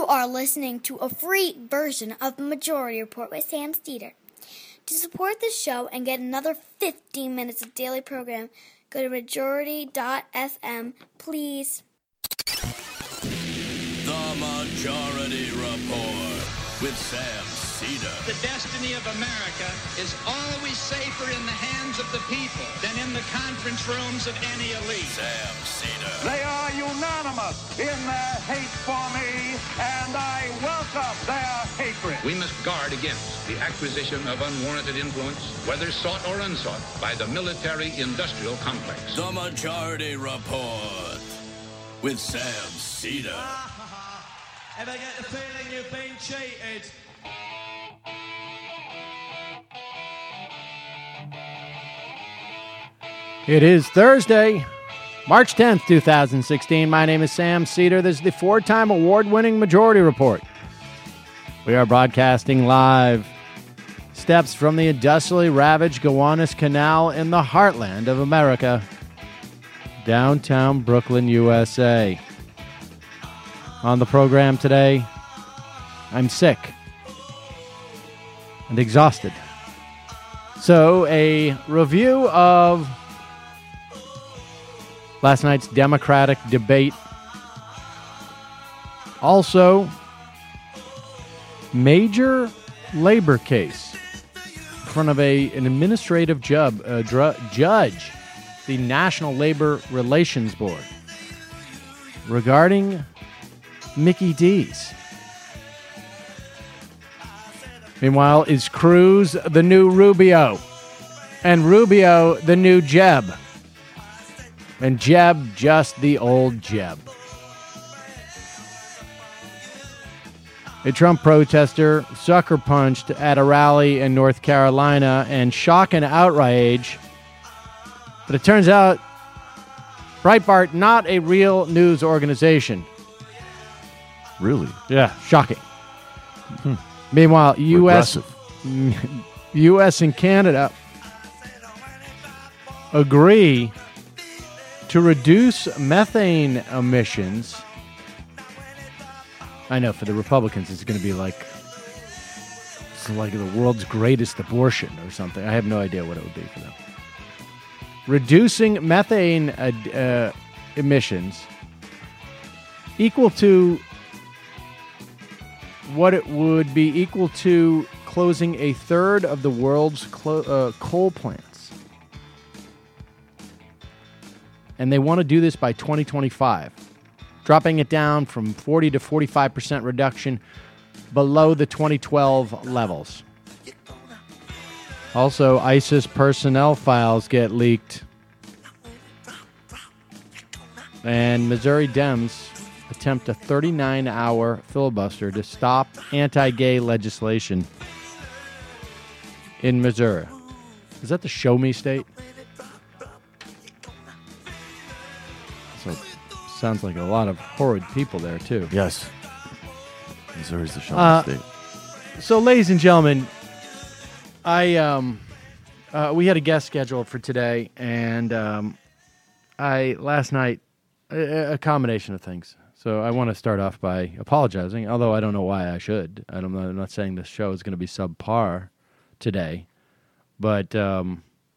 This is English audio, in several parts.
are listening to a free version of the Majority Report with Sam Steeder. To support the show and get another 15 minutes of daily program, go to majority.fm, please. The Majority Report with Sam Steeder. The destiny of America is always safer in the hands of the people than in the conference rooms of any elite. Sam Steeder. They are unanimous in their hate for me, and I welcome their hatred. We must guard against the acquisition of unwarranted influence, whether sought or unsought, by the military-industrial complex. The Majority Report with Sam Steeder. Ever get the feeling you've been cheated? It is Thursday, March 10th, 2016. My name is Sam Steeder. This is the four-time award-winning Majority Report. We are broadcasting live steps from the industrially ravaged Gowanus Canal in the heartland of America, downtown Brooklyn, USA. On the program today, I'm sick and exhausted. So, a review of last night's Democratic debate. Also, major labor case in front of an administrative judge, the National Labor Relations Board, regarding Mickey D's. Meanwhile, is Cruz the new Rubio? And Rubio the new Jeb? And Jeb just the old Jeb? A Trump protester sucker punched at a rally in North Carolina, and shock and outrage. But it turns out Breitbart, not a real news organization. Really? Yeah, shocking. Meanwhile, U.S. and Canada agree to reduce methane emissions. I know, for the Republicans, it's going to be like the world's greatest abortion or something. I have no idea what it would be for them. Reducing methane emissions equal to what it would be equal to closing a third of the world's coal plants. And they want to do this by 2025, dropping it down from 40 to 45% reduction below the 2012 levels. Also, ISIS personnel files get leaked. And Missouri Dems attempt a 39-hour filibuster to stop anti-gay legislation in Missouri. Is that the show me state? So sounds like a lot of horrid people there, too. Yes. Missouri's the show me state. So, ladies and gentlemen, we had a guest scheduled for today, and last night, a combination of things. So I want to start off by apologizing, although I don't know why I should. I'm not saying this show is going to be subpar today, but I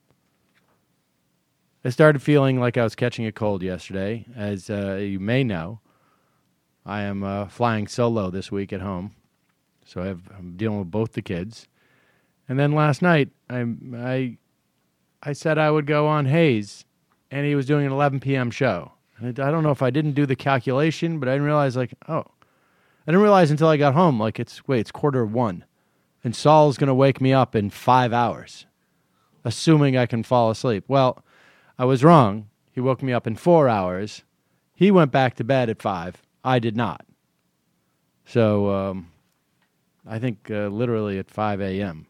started feeling like I was catching a cold yesterday. As you may know, I am flying solo this week at home, so I'm dealing with both the kids. And then last night, I said I would go on Hayes, and he was doing an 11 p.m. show. I don't know if I didn't do the calculation, but I didn't realize, I didn't realize until I got home, it's 1:15, and Saul's going to wake me up in 5 hours, assuming I can fall asleep. Well, I was wrong. He woke me up in 4 hours. He went back to bed at 5. I did not. So, I think literally at 5 a.m.,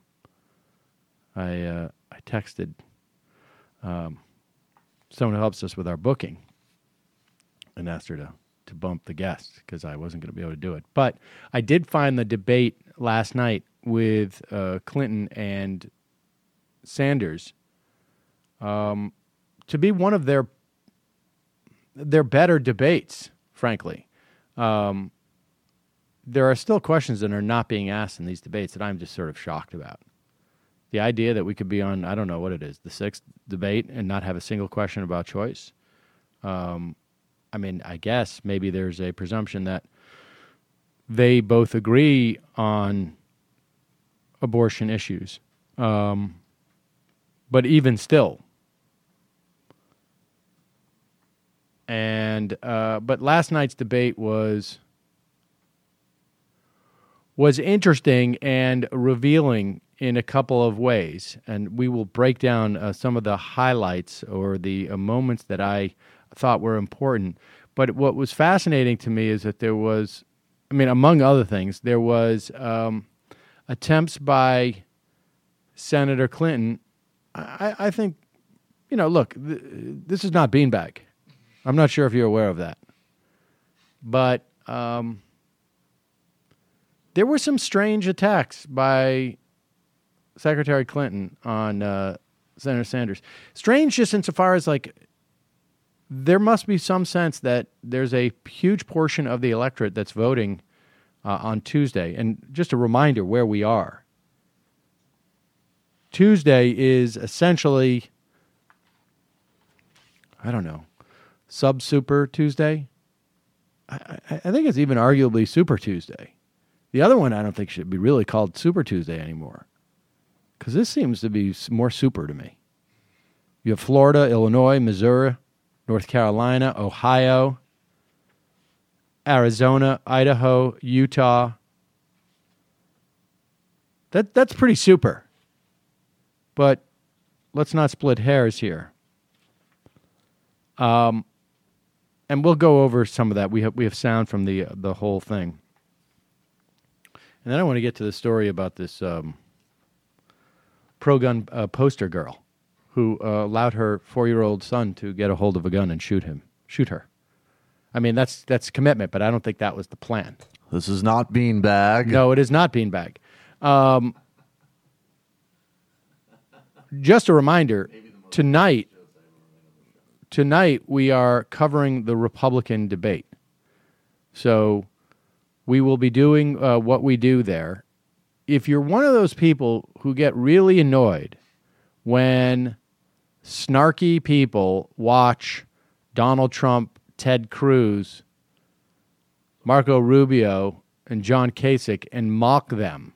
I texted someone who helps us with our booking and asked her to bump the guest because I wasn't going to be able to do it. But I did find the debate last night with Clinton and Sanders to be one of their better debates, frankly. there are still questions that are not being asked in these debates that I'm just sort of shocked about. The idea that we could be on, I don't know what it is, the 6th debate and not have a single question about choice. I mean, I guess maybe there's a presumption that they both agree on abortion issues. But even still. And but last night's debate was interesting and revealing in a couple of ways, and we will break down some of the highlights or the moments that I thought were important. But what was fascinating to me is that there was, I mean, among other things, there was attempts by Senator Clinton. I think, you know, look, this is not beanbag. I'm not sure if you're aware of that. But there were some strange attacks by Secretary Clinton on Senator Sanders. Strange just insofar as, like, there must be some sense that there's a huge portion of the electorate that's voting on Tuesday. And just a reminder where we are. Tuesday is essentially, I don't know, sub-Super Tuesday. I think it's even arguably Super Tuesday. The other one I don't think should be really called Super Tuesday anymore, because this seems to be more super to me. You have Florida, Illinois, Missouri, North Carolina, Ohio, Arizona, Idaho, Utah. That's pretty super. But let's not split hairs here. And we'll go over some of that. We have sound from the whole thing. And then I want to get to the story about this pro-gun poster girl who allowed her 4-year-old son to get a hold of a gun and shoot her. I mean, that's commitment, but I don't think that was the plan. This is not beanbag. No, it is not beanbag. Just a reminder, tonight we are covering the Republican debate. So we will be doing what we do there. If you're one of those people who get really annoyed when snarky people watch Donald Trump, Ted Cruz, Marco Rubio, and John Kasich and mock them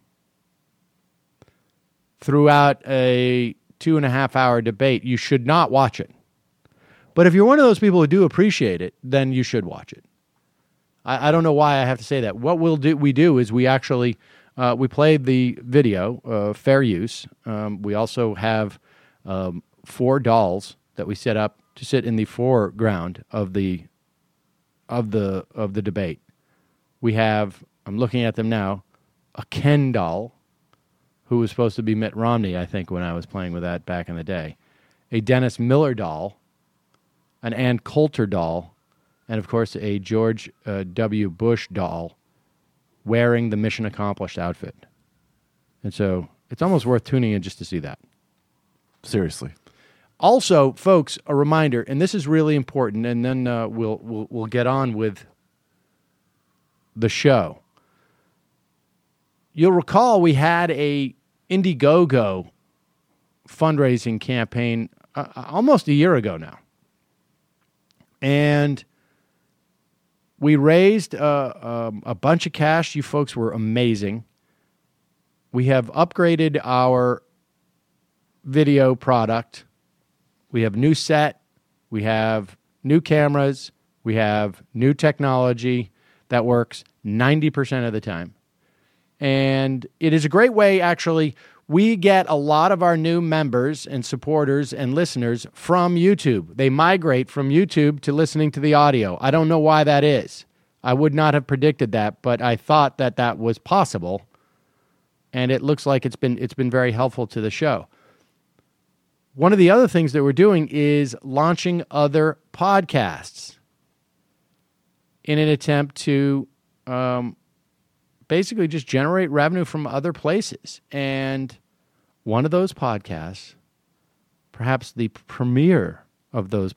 throughout a 2.5-hour debate, you should not watch it. But if you're one of those people who do appreciate it, then you should watch it. I don't know why I have to say that. What we do is we actually we played the video, fair use. We also have 4 dolls that we set up to sit in the foreground of the debate. We have, I'm looking at them now, a Ken doll, who was supposed to be Mitt Romney, I think, when I was playing with that back in the day. A Dennis Miller doll, an Ann Coulter doll, and, of course, a George W. Bush doll wearing the Mission Accomplished outfit. And so it's almost worth tuning in just to see that. Seriously. Also, folks, a reminder, and this is really important, and then we'll get on with the show. You'll recall we had a Indiegogo fundraising campaign almost a year ago now. And we raised a bunch of cash. You folks were amazing. We have upgraded our video product. We have new set. We have new cameras. We have new technology that works 90% of the time. And it is a great way, actually. We get a lot of our new members and supporters and listeners from YouTube. They migrate from YouTube to listening to the audio. I don't know why that is. I would not have predicted that, but I thought that was possible. And it looks like it's been very helpful to the show. One of the other things that we're doing is launching other podcasts in an attempt to basically just generate revenue from other places. And one of those podcasts, perhaps the premiere of those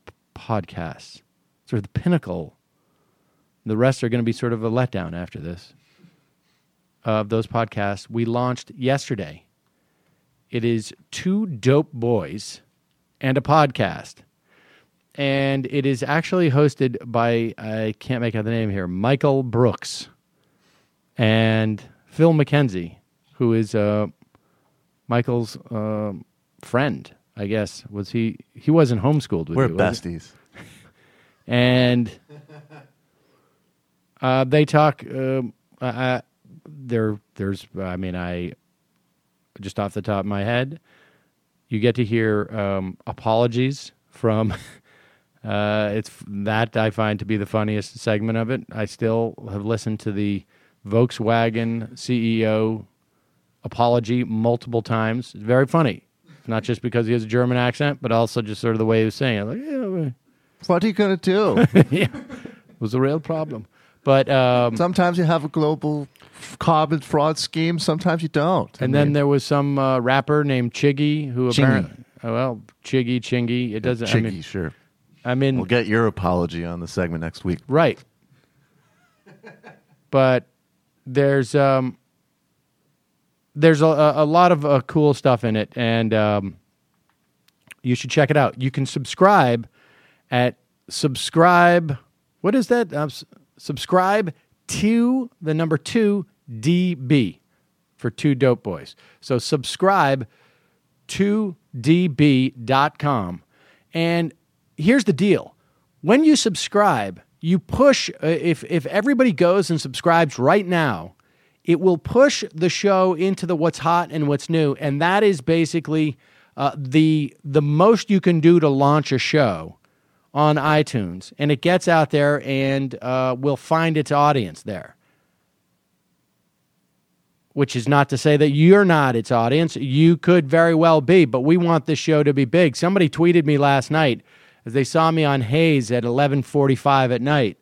podcasts, sort of the pinnacle, the rest are going to be sort of a letdown after this, of those podcasts we launched yesterday. It is Two Dope Boys and a Podcast. And it is actually hosted by, I can't make out the name here, Michael Brooks and Phil McKenzie, who is Michael's friend, I guess. He wasn't homeschooled with We're you, was he? besties. And they talk. I just off the top of my head, you get to hear apologies from. It's that I find to be the funniest segment of it. I still have listened to the Volkswagen CEO apology multiple times. It's very funny. Not just because he has a German accent, but also just sort of the way he was saying it. Like, yeah, What are you going to do? yeah, it was a real problem. But Sometimes you have a global carbon fraud scheme. Sometimes you don't. and then there was some rapper named Chiggy who apparently, Chingy. It doesn't. Chiggy, sure. I mean, We'll get your apology on the segment next week. right. But there's a lot of cool stuff in it, and you should check it out. You can subscribe at subscribe. What is that? Subscribe to the number 2 DB for Two Dope Boys. So subscribe to db.com. And here's the deal. When you subscribe, you push, if everybody goes and subscribes right now, it will push the show into the what's hot and what's new. And that is basically the most you can do to launch a show on iTunes. And it gets out there and will find its audience there. Which is not to say that you're not its audience. You could very well be, but we want this show to be big. Somebody tweeted me last night as they saw me on Hayes at 11:45 at night.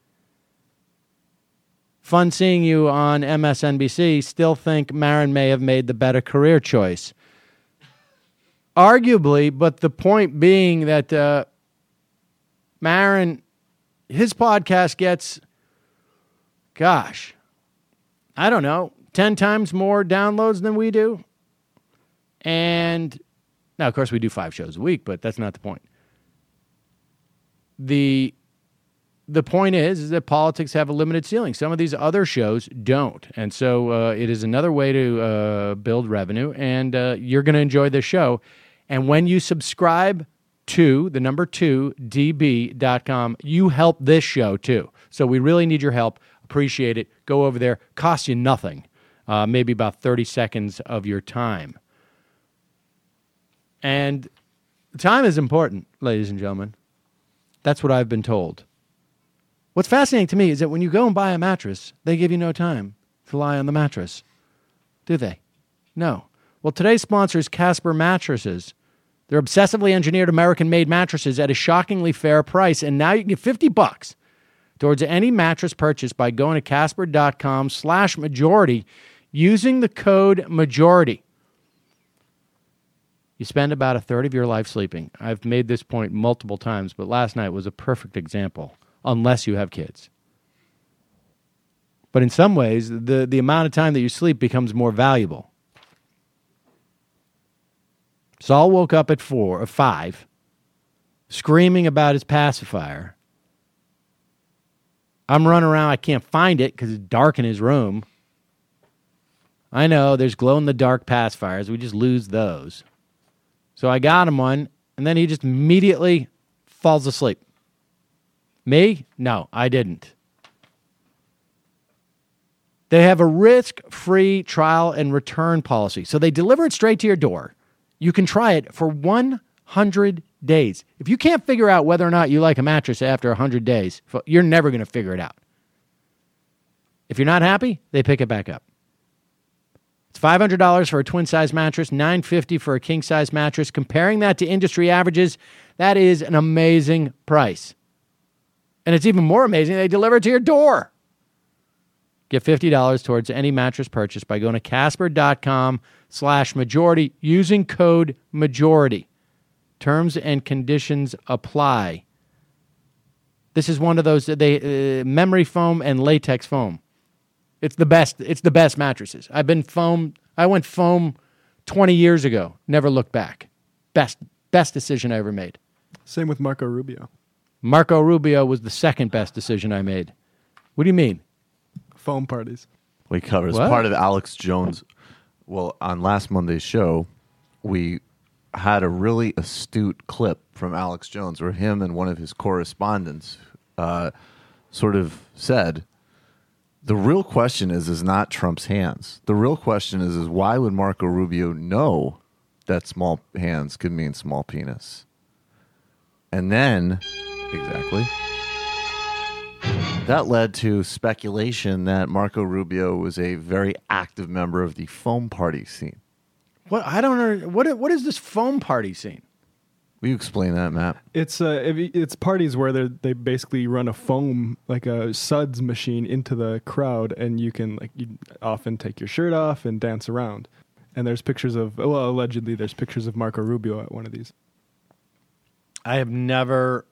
Fun seeing you on MSNBC. Still think Maron may have made the better career choice. Arguably, but the point being that Maron, his podcast gets, gosh, I don't know, 10 times more downloads than we do. And now, of course, we do 5 shows a week, but that's not the point. The point is that politics have a limited ceiling. Some of these other shows don't. And so it is another way to build revenue, and you're going to enjoy this show. And when you subscribe to the number 2 db.com, you help this show too. So we really need your help. Appreciate it. Go over there. Costs you nothing. Maybe about 30 seconds of your time. And time is important, ladies and gentlemen. That's what I've been told. What's fascinating to me is that when you go and buy a mattress, they give you no time to lie on the mattress. Do they? No. Well, today's sponsor is Casper Mattresses. They're obsessively engineered American-made mattresses at a shockingly fair price, and now you can get $50 towards any mattress purchase by going to Casper.com/majority using the code MAJORITY. You spend about a third of your life sleeping. I've made this point multiple times, but last night was a perfect example, unless you have kids. But in some ways, the amount of time that you sleep becomes more valuable. Saul woke up at 5, screaming about his pacifier. I'm running around. I can't find it because it's dark in his room. I know, there's glow-in-the-dark pacifiers. We just lose those. So I got him one, and then he just immediately falls asleep. Me? No, I didn't. They have a risk-free trial and return policy. So they deliver it straight to your door. You can try it for 100 days. If you can't figure out whether or not you like a mattress after 100 days, you're never going to figure it out. If you're not happy, they pick it back up. It's $500 for a twin-size mattress, $950 for a king-size mattress. Comparing that to industry averages, that is an amazing price. And it's even more amazing they deliver it to your door. Get $50 towards any mattress purchase by going to Casper.com/majority using code MAJORITY. Terms and conditions apply. This is one of those memory foam and latex foam. It's the best. It's the best mattresses. I went foam 20 years ago. Never looked back. Best decision I ever made. Same with Marco Rubio. Marco Rubio was the second best decision I made. What do you mean? Foam parties. We covered as What? part of Alex Jones. Well, on last Monday's show, we had a really astute clip from Alex Jones where him and one of his correspondents sort of said, the real question is not Trump's hands. The real question is why would Marco Rubio know that small hands could mean small penis? And then, exactly, that led to speculation that Marco Rubio was a very active member of the foam party scene. What? I don't know. What is this foam party scene? Will you explain that, Matt? It's parties where they basically run a foam, like a suds machine, into the crowd, and you often take your shirt off and dance around. And there's pictures of, allegedly there's pictures of Marco Rubio at one of these. I have never.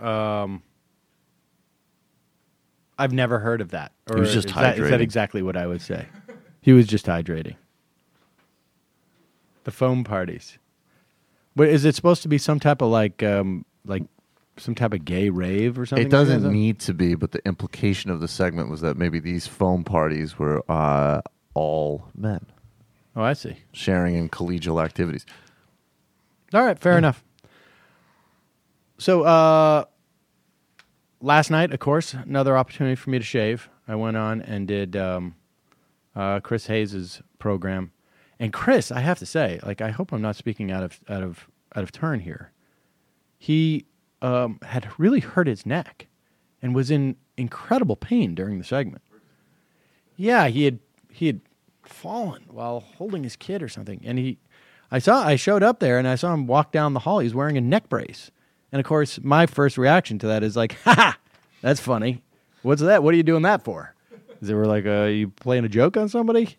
I've never heard of that. He was just is hydrating. that exactly what I would say? He was just hydrating. The foam parties. But is it supposed to be some type of like some type of gay rave or something? It doesn't like that? need to be, but the implication of the segment was that maybe these foam parties were all men Oh, I see. sharing in collegial activities. All right, fair enough. So last night, of course, another opportunity for me to shave. I went on and did Chris Hayes' program. And Chris, I have to say, I hope I'm not speaking out of turn here. He had really hurt his neck and was in incredible pain during the segment. Yeah, he had fallen while holding his kid or something, and I showed up there and I saw him walk down the hall. He's wearing a neck brace, and of course, my first reaction to that is like, "Ha, that's funny. What's that? What are you doing that for?" They were like, "You playing a joke on somebody?"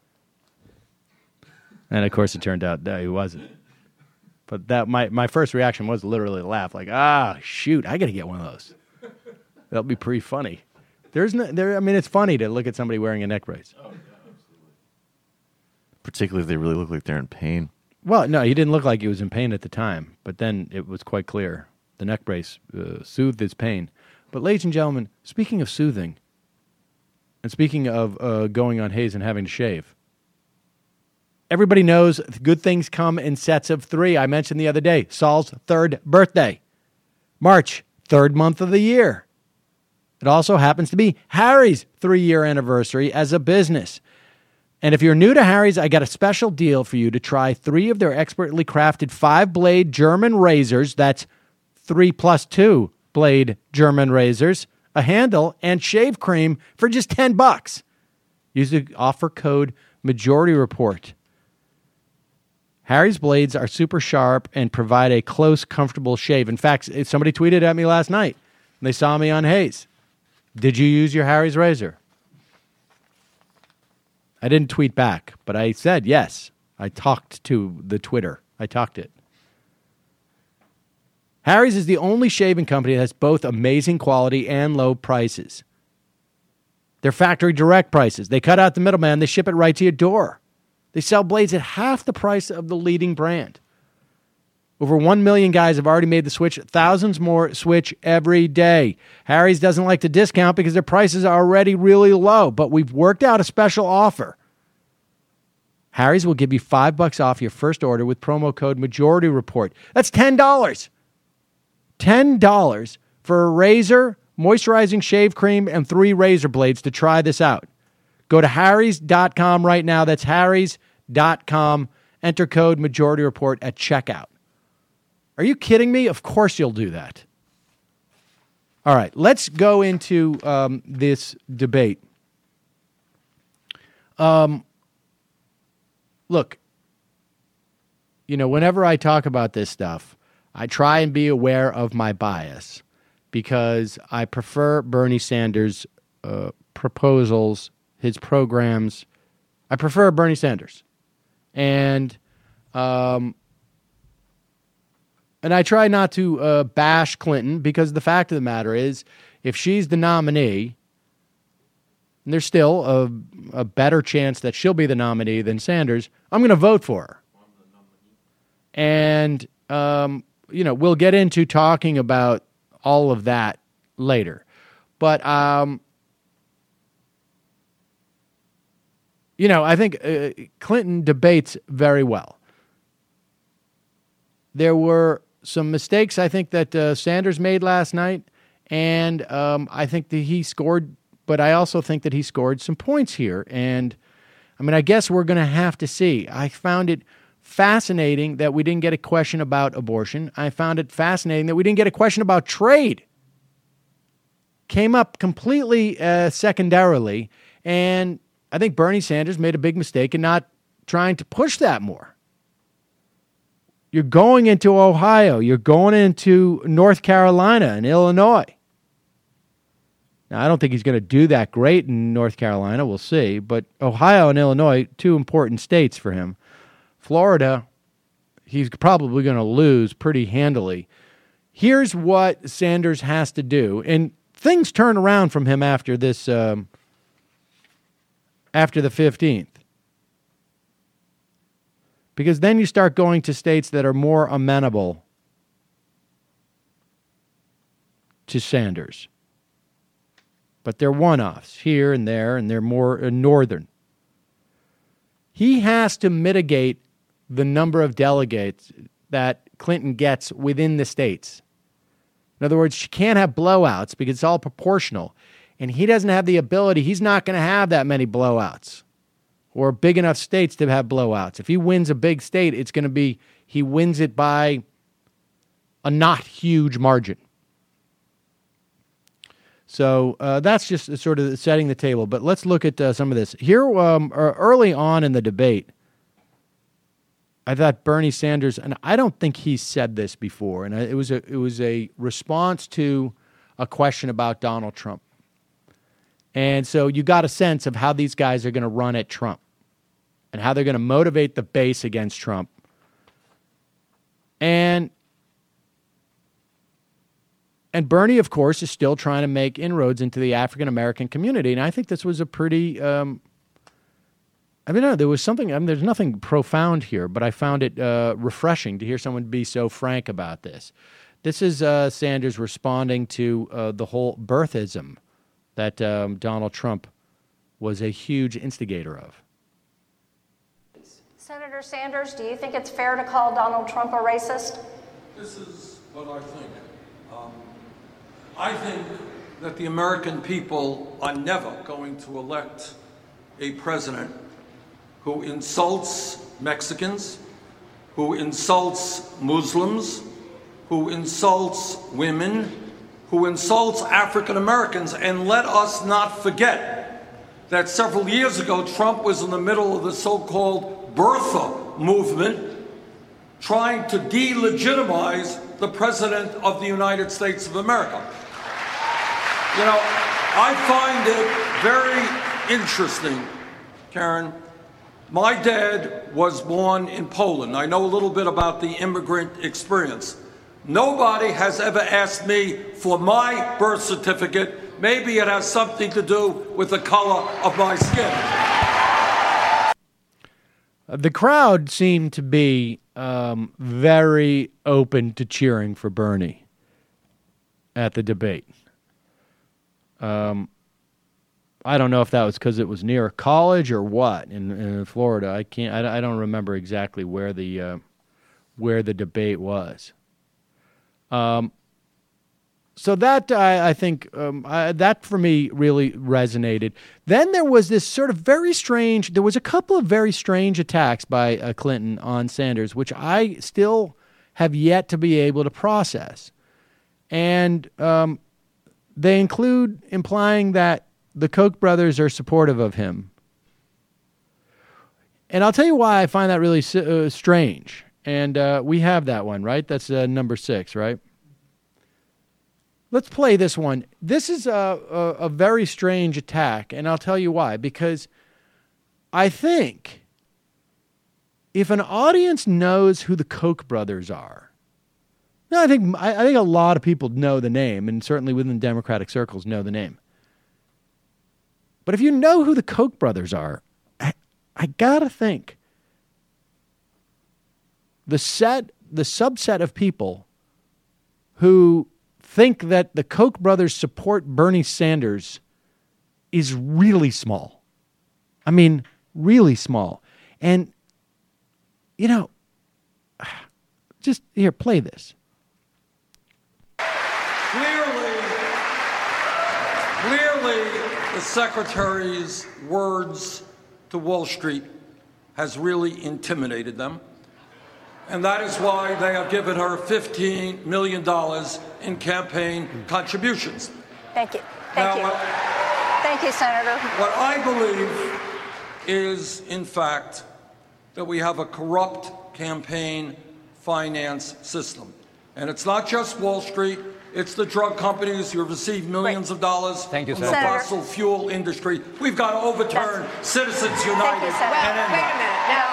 And of course, it turned out that he wasn't. But that my first reaction was literally to laugh, like, shoot, I got to get one of those. That'll be pretty funny. It's funny to look at somebody wearing a neck brace. Particularly if they really look like they're in pain. Well, no, he didn't look like he was in pain at the time, but then it was quite clear. The neck brace soothed his pain. But ladies and gentlemen, speaking of soothing, and speaking of going on Hayes and having to shave, everybody knows good things come in sets of 3. I mentioned the other day, Saul's 3rd birthday. March, 3rd month of the year. It also happens to be Harry's 3-year anniversary as a business. And if you're new to Harry's, I got a special deal for you to try 3 of their expertly crafted 5-blade German razors. That's 3 plus 2 blade German razors, a handle, and shave cream for just $10. Use the offer code Majority Report. Harry's blades are super sharp and provide a close, comfortable shave. In fact, somebody tweeted at me last night, and they saw me on Hayes. Did you use your Harry's razor? I didn't tweet back, but I said yes. I talked to the Twitter. I talked it. Harry's is the only shaving company that has both amazing quality and low prices. They're factory direct prices. They cut out the middleman. They ship it right to your door. They sell blades at half the price of the leading brand. Over 1 million guys have already made the switch. Thousands more switch every day. Harry's doesn't like to discount because their prices are already really low, but we've worked out a special offer. Harry's will give you $5 off your first order with promo code Majority Report. That's $10. $10 for a razor, moisturizing shave cream, and 3 razor blades to try this out. Go to harrys.com right now. That's harrys.com. Enter code Majority Report at checkout. Are you kidding me? Of course you'll do that. All right, let's go into this debate. Look, whenever I talk about this stuff, I try and be aware of my bias because I prefer Bernie Sanders' proposals, his programs. I prefer Bernie Sanders. And I try not to bash Clinton because the fact of the matter is, if she's the nominee, and there's still a better chance that she'll be the nominee than Sanders, I'm going to vote for her. And, we'll get into talking about all of that later. But, I think Clinton debates very well. There were some mistakes, I think, that Sanders made last night, and I think that he scored, but I also think that he scored some points here. And, I guess we're going to have to see. I found it fascinating that we didn't get a question about abortion. I found it fascinating that we didn't get a question about trade. Came up completely secondarily, and I think Bernie Sanders made a big mistake in not trying to push that more. You're going into Ohio. You're going into North Carolina and Illinois. Now, I don't think he's going to do that great in North Carolina. We'll see. But Ohio and Illinois, two important states for him. Florida, he's probably going to lose pretty handily. Here's what Sanders has to do. And things turn around from him after this, after the 15th. Because then you start going to states that are more amenable to Sanders. But they're one-offs here and there, and they're more northern. He has to mitigate the number of delegates that Clinton gets within the states. In other words, she can't have blowouts because it's all proportional. And he doesn't have the ability. He's not going to have that many blowouts or big enough states to have blowouts. If he wins a big state, it's going to be he wins it by a not huge margin. So that's just sort of setting the table. But let's look at some of this. Here, early on in the debate, I thought Bernie Sanders, and I don't think he said this before, and it was a response to a question about Donald Trump. And so you got a sense of how these guys are going to run at Trump and how they're going to motivate the base against Trump. And Bernie, of course, is still trying to make inroads into the African-American community. And I think this was a pretty, there was something, there's nothing profound here, but I found it refreshing to hear someone be so frank about this. This is Sanders responding to the whole birthism that Donald Trump was a huge instigator of. Senator Sanders, do you think it's fair to call Donald Trump a racist? This is what I think. I think that the American people are never going to elect a president who insults Mexicans, who insults Muslims, who insults women, who insults African Americans. And let us not forget that several years ago, Trump was in the middle of the so-called birther movement, trying to delegitimize the President of the United States of America. You know, I find it very interesting, Karen. My dad was born in Poland. I know a little bit about the immigrant experience. Nobody has ever asked me for my birth certificate. Maybe it has something to do with the color of my skin. The crowd seemed to be very open to cheering for Bernie at the debate. I don't know if that was because it was near a college or what in Florida. I don't remember exactly where the debate was. So that I think that for me really resonated. Then there was this sort of very strange. There was a couple of very strange attacks by Clinton on Sanders, which I still have yet to be able to process, and they include implying that the Koch brothers are supportive of him. And I'll tell you why I find that really strange. And we have that one, right? That's number 6, right? Let's play this one. This is a very strange attack, and I'll tell you why. Because I think if an audience knows who the Koch brothers are, no, I think a lot of people know the name, and certainly within Democratic circles know the name. But if you know who the Koch brothers are, I gotta think the subset of people who think that the Koch brothers support Bernie Sanders is really small. I mean, really small. And, you know, just here, play this. Clearly, the secretary's words to Wall Street has really intimidated them. And that is why they have given her $15 million in campaign contributions. Thank you. Thank you, Senator. What I believe is, in fact, that we have a corrupt campaign finance system. And it's not just Wall Street. It's the drug companies who have received millions of dollars from the fossil fuel industry. We've got to overturn Citizens United. Wait a minute. Now,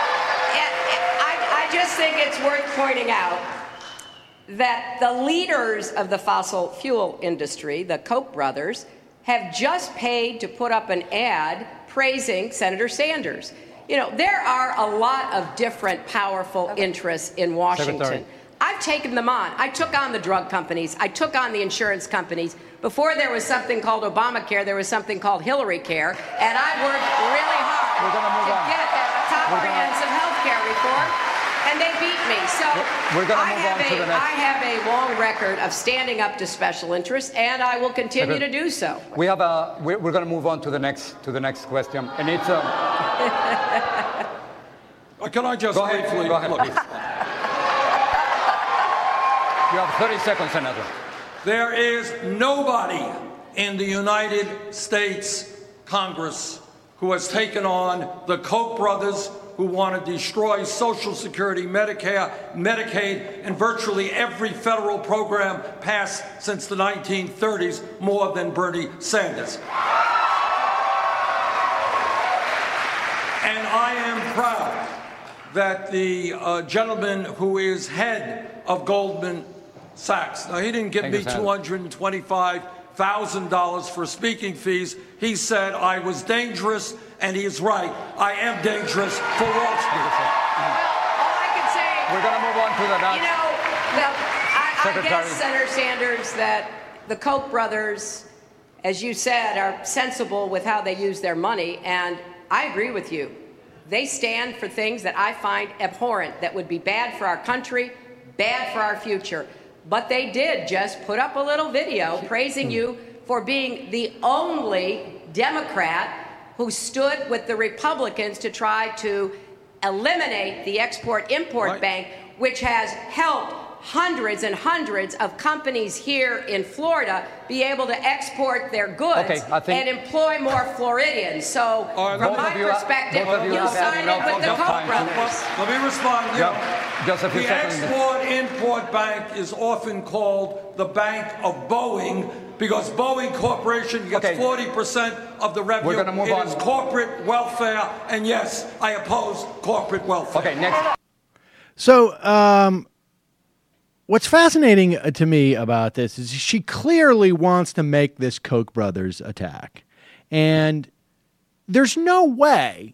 I just think it's worth pointing out that the leaders of the fossil fuel industry, the Koch brothers, have just paid to put up an ad praising Senator Sanders. You know, there are a lot of different powerful interests in Washington. Secretary. I've taken them on. I took on the drug companies. I took on the insurance companies. Before there was something called Obamacare, there was something called Hillary Care, and I worked really hard to get comprehensive health care reform, and they beat me. So I have a long record of standing up to special interests, and I will continue to do so. We're going to move on to the next question, and it's Can I just briefly? Go ahead. You have 30 seconds, Senator. There is nobody in the United States Congress who has taken on the Koch brothers who want to destroy Social Security, Medicare, Medicaid, and virtually every federal program passed since the 1930s more than Bernie Sanders. And I am proud that the gentleman who is head of Goldman Sachs, now he didn't give me $225,000 for speaking fees. He said I was dangerous, and he is right. I am dangerous for Wall Street. All I can say, we're going to move on to the next. You know, I guess, Senator Sanders, that the Koch brothers, as you said, are sensible with how they use their money, and I agree with you. They stand for things that I find abhorrent, that would be bad for our country, bad for our future. But they did just put up a little video praising you for being the only Democrat who stood with the Republicans to try to eliminate the Export-Import Bank, which has helped hundreds and hundreds of companies here in Florida be able to export their goods and employ more Floridians. So, from my perspective, you signed it with the Koch brothers. Let me respond. The Export-Import Bank is often called the Bank of Boeing because Boeing Corporation gets 40% of the revenue. It is corporate welfare, and yes, I oppose corporate welfare. Okay, next. So, what's fascinating to me about this is she clearly wants to make this Koch brothers attack. And there's no way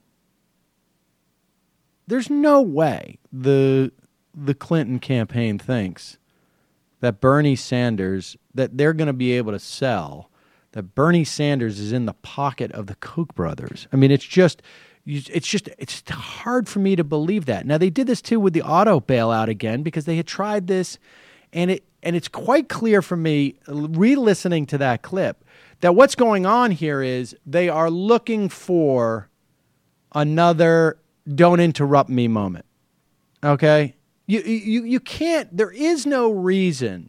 the Clinton campaign thinks that Bernie Sanders, that they're going to be able to sell, that Bernie Sanders is in the pocket of the Koch brothers. I mean, it's hard for me to believe that. Now, they did this too with the auto bailout again because they had tried this, and it's quite clear for me, re-listening to that clip, that what's going on here is they are looking for another "don't interrupt me" moment. Okay? You can't, there is no reason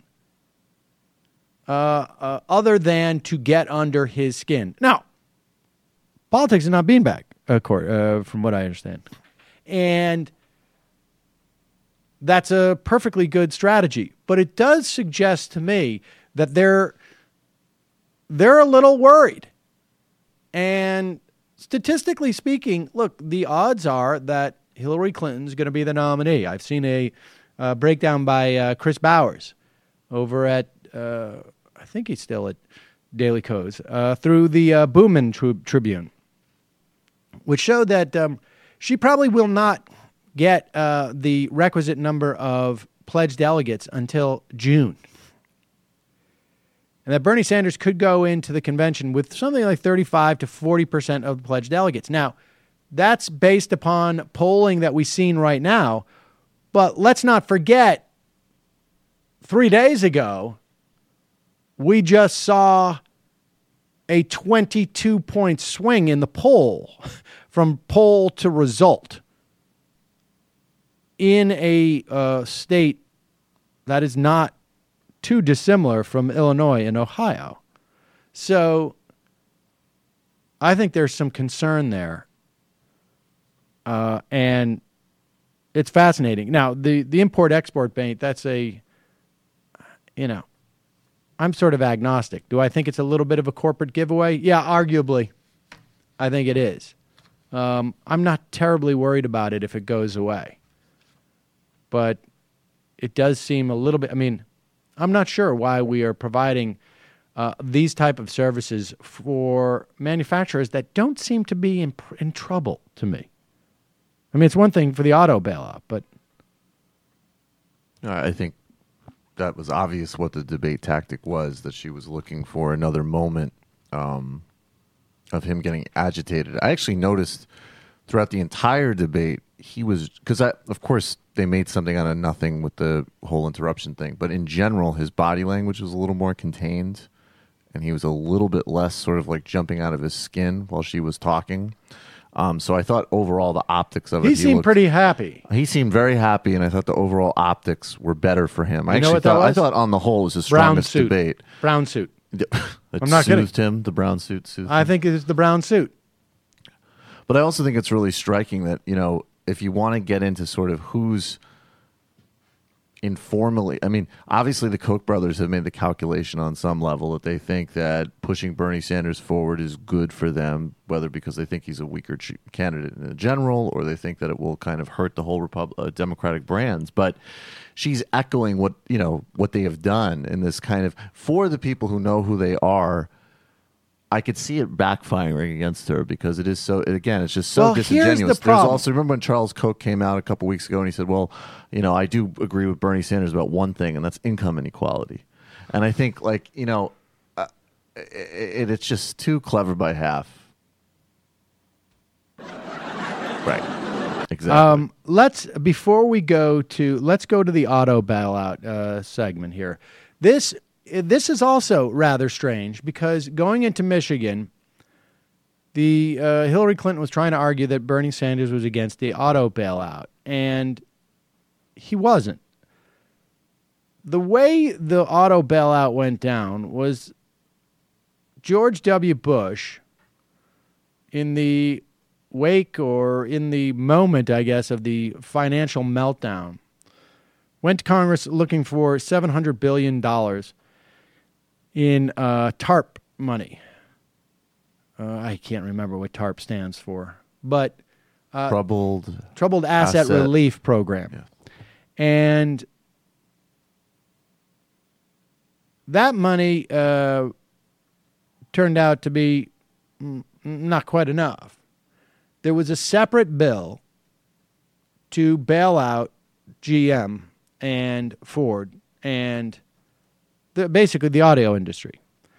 other than to get under his skin. Now, politics is not beanbag. From what I understand. And that's a perfectly good strategy. But it does suggest to me that they're a little worried. And statistically speaking, look, the odds are that Hillary Clinton's going to be the nominee. I've seen a breakdown by Chris Bowers over at, I think he's still at Daily Kos, through the Boomin Tribune, which showed that she probably will not get the requisite number of pledged delegates until June. And that Bernie Sanders could go into the convention with something like 35 to 40% of the pledged delegates. Now, that's based upon polling that we've seen right now. But let's not forget, 3 days ago, we just saw a 22-point swing in the poll from poll to result in a state that is not too dissimilar from Illinois and Ohio. So I think there's some concern there. And it's fascinating. Now, the import-export bank, that's I'm sort of agnostic. Do I think it's a little bit of a corporate giveaway? Yeah, arguably. I think it is. I'm not terribly worried about it if it goes away. But it does seem a little bit, I'm not sure why we are providing these type of services for manufacturers that don't seem to be in trouble to me. It's one thing for the auto bailout, but... I think that was obvious what the debate tactic was, that she was looking for another moment of him getting agitated. I actually noticed throughout the entire debate, he was... Because, of course, they made something out of nothing with the whole interruption thing. But in general, his body language was a little more contained. And he was a little bit less sort of like jumping out of his skin while she was talking. So I thought overall the optics of it... He seemed pretty happy. He seemed very happy, and I thought the overall optics were better for him. I thought on the whole it was the strongest debate. Brown suit. I'm not soothed him. The brown suit soothed him. I think it's the brown suit. But I also think it's really striking that, if you want to get into sort of who's informally... obviously the Koch brothers have made the calculation on some level that they think that pushing Bernie Sanders forward is good for them, whether because they think he's a weaker candidate in general or they think that it will kind of hurt the whole Democratic brands. But she's echoing what they have done in this kind of... For the people who know who they are, I could see it backfiring against her because it is so, again, it's just so disingenuous. Here's the problem. There's also, remember when Charles Koch came out a couple weeks ago and he said, well, I do agree with Bernie Sanders about one thing, and that's income inequality. And I think, it's just too clever by half. Right. Exactly. Let's go to the auto bailout segment here. This is also rather strange because going into Michigan, the Hillary Clinton was trying to argue that Bernie Sanders was against the auto bailout, and he wasn't. The way the auto bailout went down was George W. Bush, in the wake or in the moment, I guess, of the financial meltdown, went to Congress looking for $700 billion in TARP money. I can't remember what TARP stands for, but Troubled Asset Relief Program. Yeah. And that money turned out to be not quite enough. There was a separate bill to bail out GM and Ford and basically the auto industry.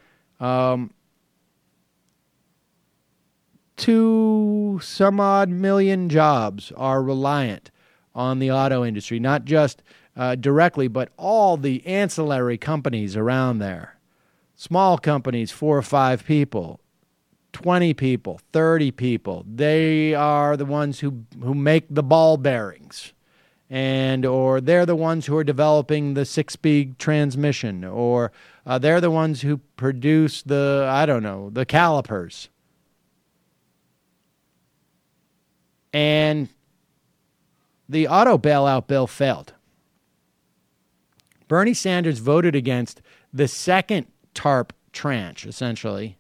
2 some odd million jobs are reliant on the auto industry, not just directly, but all the ancillary companies around there. Small companies, 4 or 5 people, 20 people, 30 people. They are the ones who make the ball bearings. Or they're the ones who are developing the 6-speed transmission, or they're the ones who produce the calipers. And the auto bailout bill failed. Bernie Sanders voted against the second TARP tranche, essentially,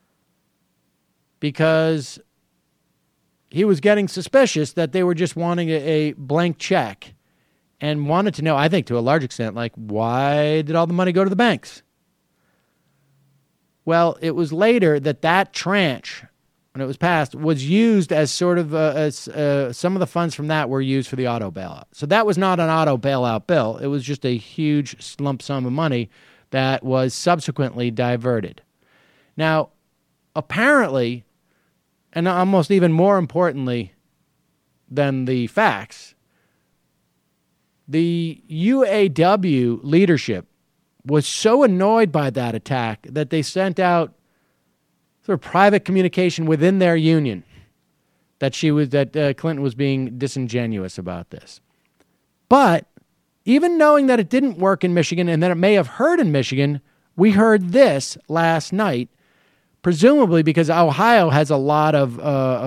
because he was getting suspicious that they were just wanting a blank check and wanted to know, I think to a large extent, why did all the money go to the banks? Well, it was later that tranche, when it was passed, was used as sort of some of the funds from that were used for the auto bailout. So that was not an auto bailout bill. It was just a huge lump sum of money that was subsequently diverted. Now, apparently, and almost even more importantly than the facts, the UAW leadership was so annoyed by that attack that they sent out sort of private communication within their union that Clinton was being disingenuous about this. But even knowing that it didn't work in Michigan and that it may have hurt in Michigan, we heard this last night, presumably because Ohio has a lot of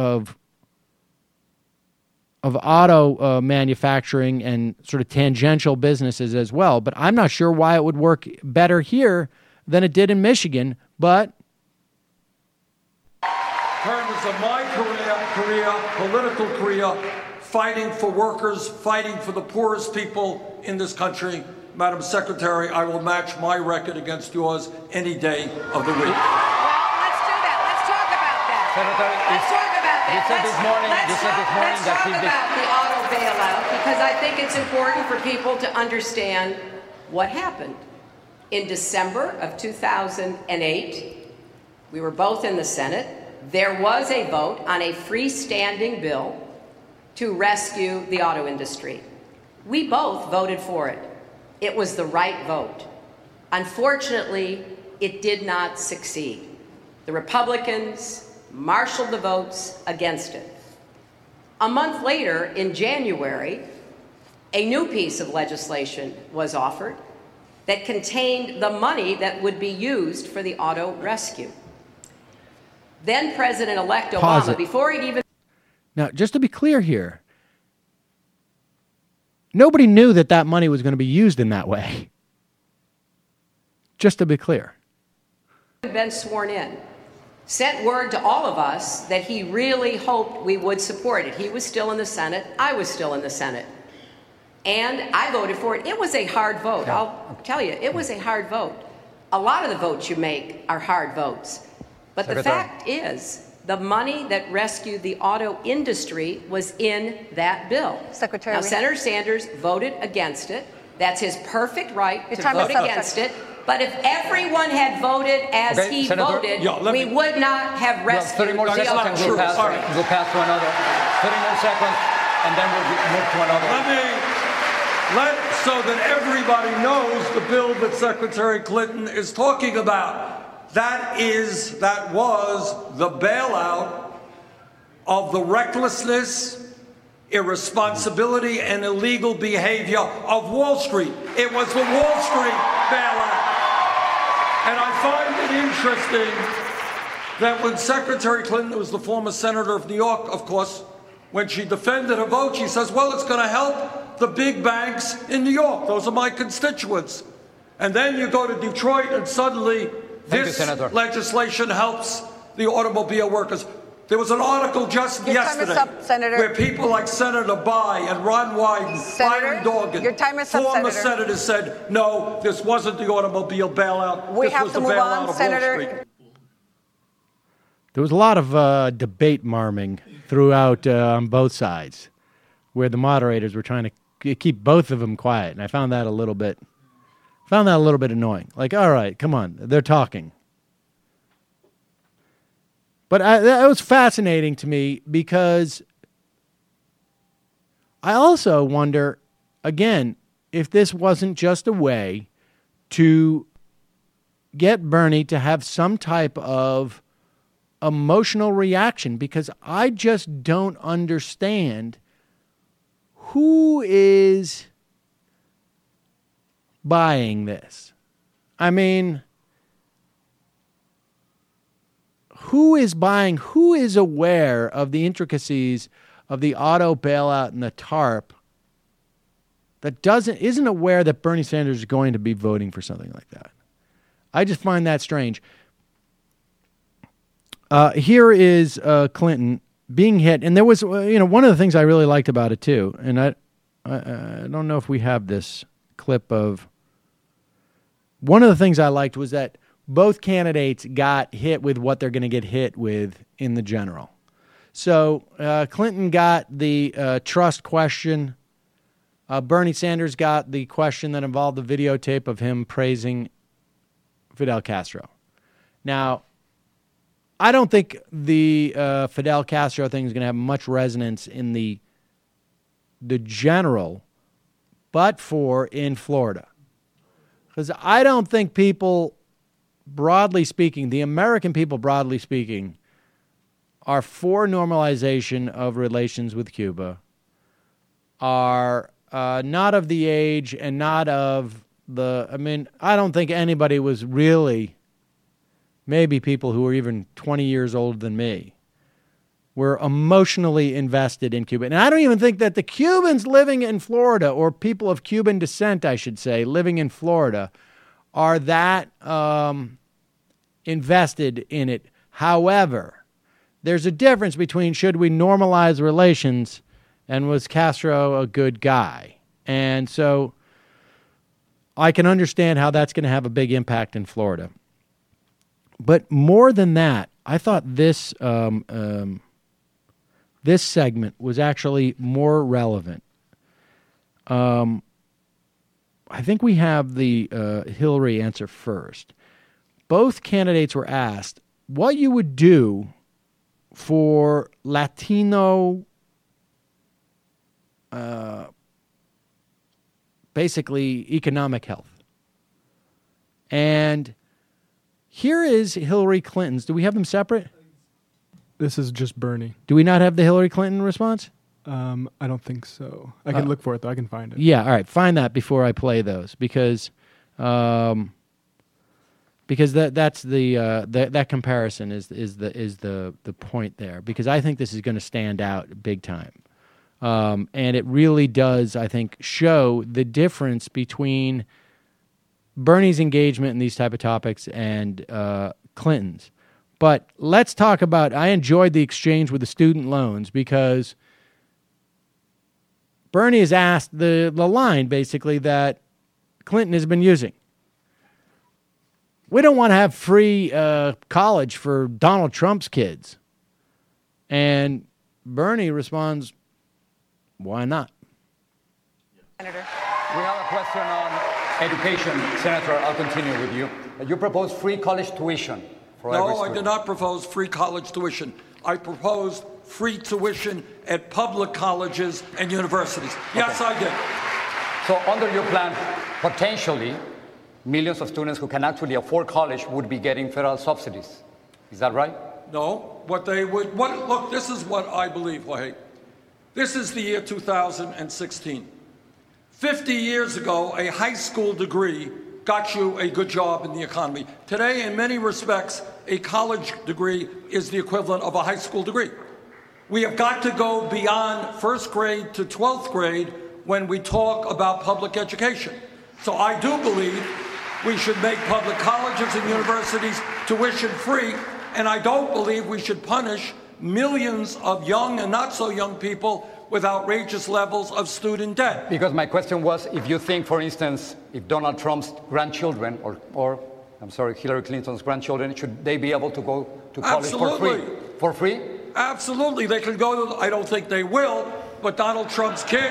auto manufacturing and sort of tangential businesses as well. But I'm not sure why it would work better here than it did in Michigan. But in terms of my political career, fighting for workers, fighting for the poorest people in this country, Madam Secretary, I will match my record against yours any day of the week. Well, let's do that. Let's talk about that. Senator, let's talk about that. You said this morning let's that talk about the auto bailout, because I think it's important for people to understand what happened. In December of 2008, we were both in the Senate. There was a vote on a freestanding bill to rescue the auto industry. We both voted for it. It was the right vote. Unfortunately, it did not succeed. The Republicans marshaled the votes against it. A month later, in January, a new piece of legislation was offered that contained the money that would be used for the auto rescue. Then President-elect Obama, before he'd even... Now, just to be clear here, nobody knew that money was going to be used in that way. Just to be clear. Been sworn in, sent word to all of us that he really hoped we would support it. He was still in the Senate. I was still in the Senate. And I voted for it. It was a hard vote. I'll tell you, it was a hard vote. A lot of the votes you make are hard votes. But the fact is, the money that rescued the auto industry was in that bill. Secretary, now, Senator Sanders voted against it. That's his perfect right to vote against it. But if everyone had voted as he voted, we would not have rescued 30 more the seconds. auto. We'll pass to another. 30 more seconds, and then we'll move to another. So that everybody knows the bill that Secretary Clinton is talking about. That was the bailout of the recklessness, irresponsibility, and illegal behavior of Wall Street. It was the Wall Street bailout. And I find it interesting that when Secretary Clinton, who was the former senator of New York, of course, when she defended her vote, she says, well, it's going to help the big banks in New York. Those are my constituents. And then you go to Detroit and suddenly this legislation helps the automobile workers. There was an article just yesterday where people like Senator Bayh and Ron Wyden, Byron Dorgan, former senators said, no, this wasn't the automobile bailout. We this have was to the move bailout on, of Senator. Wall Street. There was a lot of debate marming throughout on both sides, where the moderators were trying to keep both of them quiet, and I found that a little bit annoying. Like, all right, come on, they're talking. But that was fascinating to me because I also wonder, again, if this wasn't just a way to get Bernie to have some type of emotional reaction, because I just don't understand who is buying this. I mean, who is buying, who is aware of the intricacies of the auto bailout and the TARP that isn't aware that Bernie Sanders is going to be voting for something like that? I just find that strange. Here is Clinton being hit, and there was, one of the things I really liked about it too, and I don't know if we have this clip of. One of the things I liked was that both candidates got hit with what they're going to get hit with in the general. So Clinton got the trust question. Bernie Sanders got the question that involved the videotape of him praising Fidel Castro. Now, I don't think the Fidel Castro thing is going to have much resonance in the general, but for in Florida. Because I don't think people, broadly speaking, the American people, broadly speaking, are for normalization of relations with Cuba, are not of the age and not of the, I mean, I don't think anybody was really, maybe people who were even 20 years older than me, were emotionally invested in Cuba. And I don't even think that the Cubans living in Florida, or people of Cuban descent, I should say, living in Florida, are that invested in it. However, there's a difference between should we normalize relations and was Castro a good guy? And so I can understand how that's going to have a big impact in Florida. But more than that, I thought this this segment was actually more relevant. I think we have the Hillary answer first. Both candidates were asked what you would do for Latino, basically economic health. And here is Hillary Clinton's. Do we have them separate? This is just Bernie. Do we not have the Hillary Clinton response? I don't think so. I can look for it, though. I can find it. Yeah, all right. Find that before I play those, because that's that comparison is the point there. Because I think this is going to stand out big time, and it really does, I think, show the difference between Bernie's engagement in these type of topics and Clinton's. But let's talk about, I enjoyed the exchange with the student loans because Bernie has asked the line, basically, that Clinton has been using. We don't want to have free college for Donald Trump's kids. And Bernie responds, why not? Senator. We have a question on education. Senator, I'll continue with you. You propose free college tuition. No, I did not propose free college tuition. I proposed free tuition at public colleges and universities. Yes, I did. So under your plan, potentially, millions of students who can actually afford college would be getting federal subsidies. Is that right? No. Look, this is what I believe, Jorge. This is the year 2016. 50 years ago, a high school degree got you a good job in the economy. Today, in many respects, a college degree is the equivalent of a high school degree. We have got to go beyond first grade to 12th grade when we talk about public education. So I do believe we should make public colleges and universities tuition free, and I don't believe we should punish millions of young and not so young people with outrageous levels of student debt. Because my question was, if you think, for instance, if Donald Trump's grandchildren or Hillary Clinton's grandchildren, should they be able to go to college for free? For free? Absolutely. They can go to, I don't think they will, but Donald Trump's kids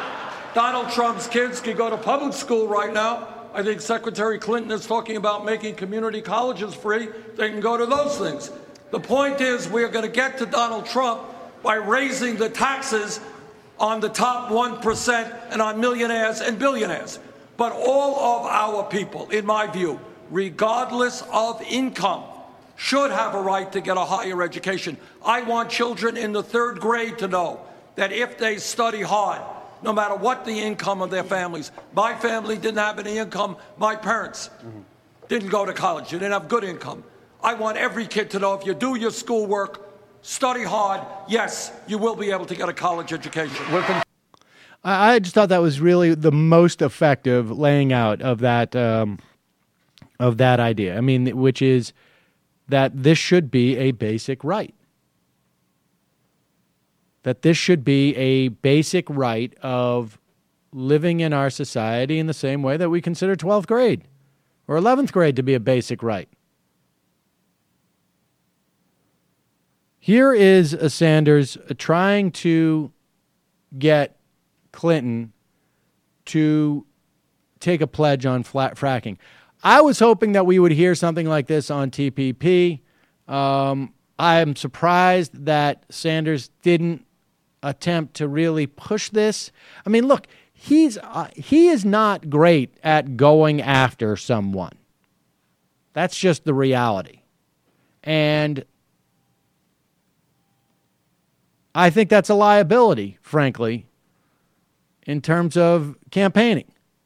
can go to public school right now. I think Secretary Clinton is talking about making community colleges free. They can go to those things. The point is, we're going to get to Donald Trump by raising the taxes on the top 1% and on millionaires and billionaires. But all of our people, in my view, regardless of income, should have a right to get a higher education. I want children in the 3rd grade to know that if they study hard, no matter what the income of their families, my family didn't have any income, my parents didn't go to college, they didn't have good income. I want every kid to know if you do your schoolwork, study hard, yes, you will be able to get a college education. I just thought that was really the most effective laying out of that idea. I mean, which is that this should be a basic right. That this should be a basic right of living in our society in the same way that we consider 12th grade or 11th grade to be a basic right. Here is a Sanders trying to get Clinton to take a pledge on fracking. I was hoping that we would hear something like this on TPP. I am surprised that Sanders didn't attempt to really push this. I mean, look, he is not great at going after someone. That's just the reality. And I think that's a liability, frankly, in terms of campaigning.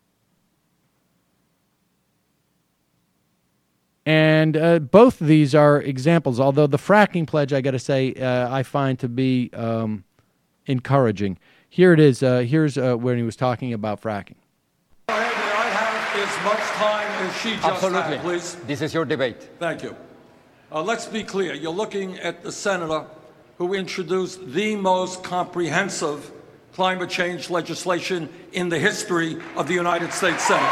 And both of these are examples, although the fracking pledge, I got to say, I find to be encouraging. Here it is. Here's when he was talking about fracking. May I have as much time as she just Absolutely. had, please? This is your debate. Thank you. Let's be clear. You're looking at the senator who introduced the most comprehensive climate change legislation in the history of the United States Senate.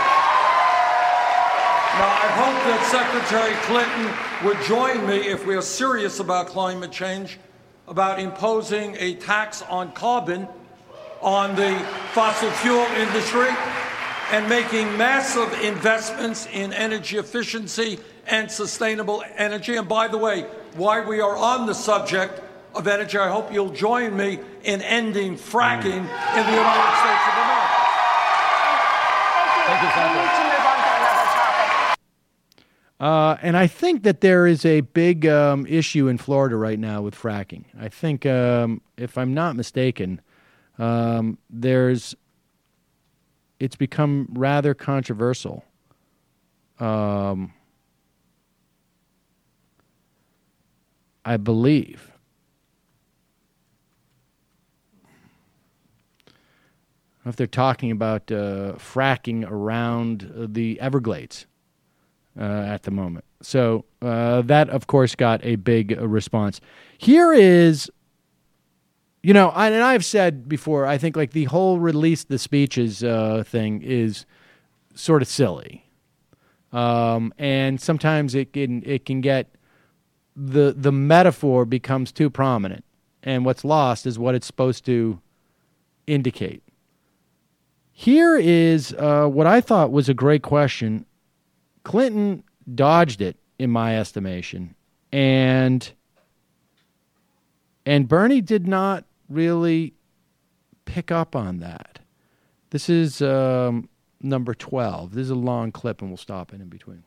Now, I hope that Secretary Clinton would join me, if we are serious about climate change, about imposing a tax on carbon on the fossil fuel industry and making massive investments in energy efficiency and sustainable energy. And by the way, while we are on the subject of energy, I hope you'll join me in ending fracking in the United States of America. Thank you. We need to move on to another topic. And I think that there is a big issue in Florida right now with fracking. I think, if I'm not mistaken, it's become rather controversial. I believe. If they're talking about fracking around the Everglades at the moment. So that, of course, got a big response. Here is, and I've said before, I think like the whole release the speeches thing is sort of silly. And sometimes it can get, the metaphor becomes too prominent. And what's lost is what it's supposed to indicate. Here is what I thought was a great question. Clinton dodged it, in my estimation, and Bernie did not really pick up on that. This is number 12. This is a long clip, and we'll stop in between.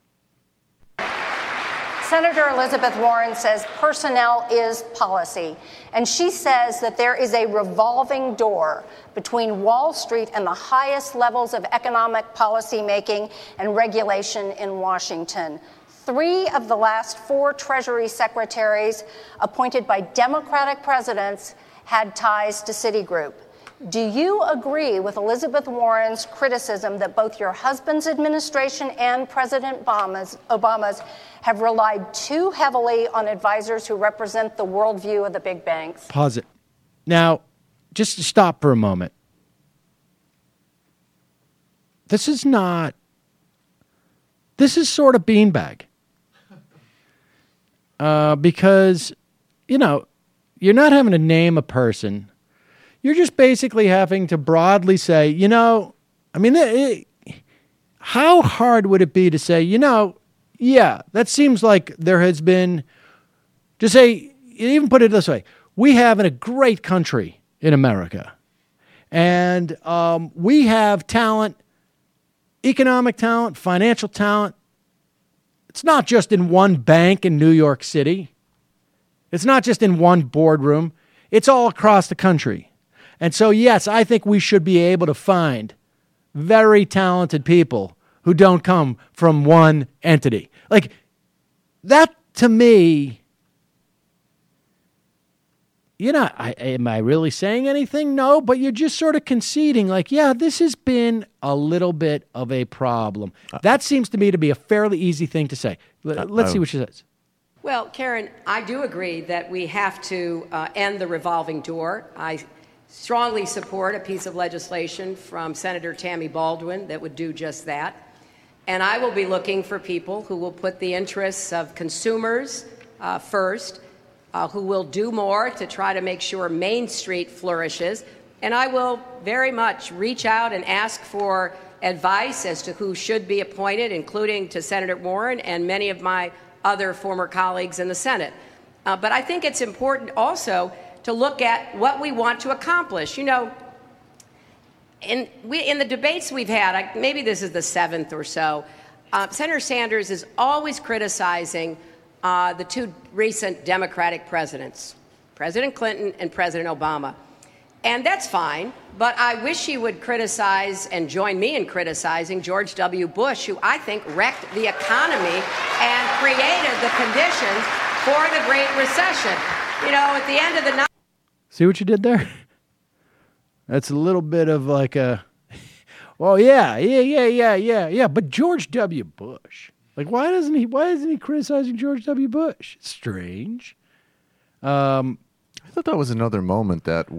Senator Elizabeth Warren says personnel is policy, and she says that there is a revolving door between Wall Street and the highest levels of economic policy making and regulation in Washington. 3 of the last 4 Treasury secretaries appointed by Democratic presidents had ties to Citigroup. Do you agree with Elizabeth Warren's criticism that both your husband's administration and President Obama's have relied too heavily on advisors who represent the worldview of the big banks? Pause it. Now, just to stop for a moment. This is sort of beanbag. Because, you're not having to name a person. You're just basically having to broadly say, how hard would it be to say, yeah, that seems like there has been, to say, even put it this way, we have a great country in America. And we have talent, economic talent, financial talent. It's not just in one bank in New York City. It's not just in one boardroom. It's all across the country. And so, yes, I think we should be able to find very talented people who don't come from one entity. Like, that to me, am I really saying anything? No, but you're just sort of conceding, like, yeah, this has been a little bit of a problem. That seems to me to be a fairly easy thing to say. Let's see what she says. Well, Karen, I do agree that we have to end the revolving door. I strongly support a piece of legislation from Senator Tammy Baldwin that would do just that. And I will be looking for people who will put the interests of consumers first, who will do more to try to make sure Main Street flourishes. And I will very much reach out and ask for advice as to who should be appointed, including to Senator Warren and many of my other former colleagues in the Senate. But I think it's important also to look at what we want to accomplish. You know, in the debates we've had, maybe this is the seventh or so, Senator Sanders is always criticizing the two recent Democratic presidents, President Clinton and President Obama. And that's fine, but I wish he would criticize and join me in criticizing George W. Bush, who I think wrecked the economy and created the conditions for the Great Recession. You know, at the end of the night. See what you did there? That's a little bit of like a, well, yeah. But George W. Bush, like, why isn't he criticizing George W. Bush? It's strange. I thought that was another moment that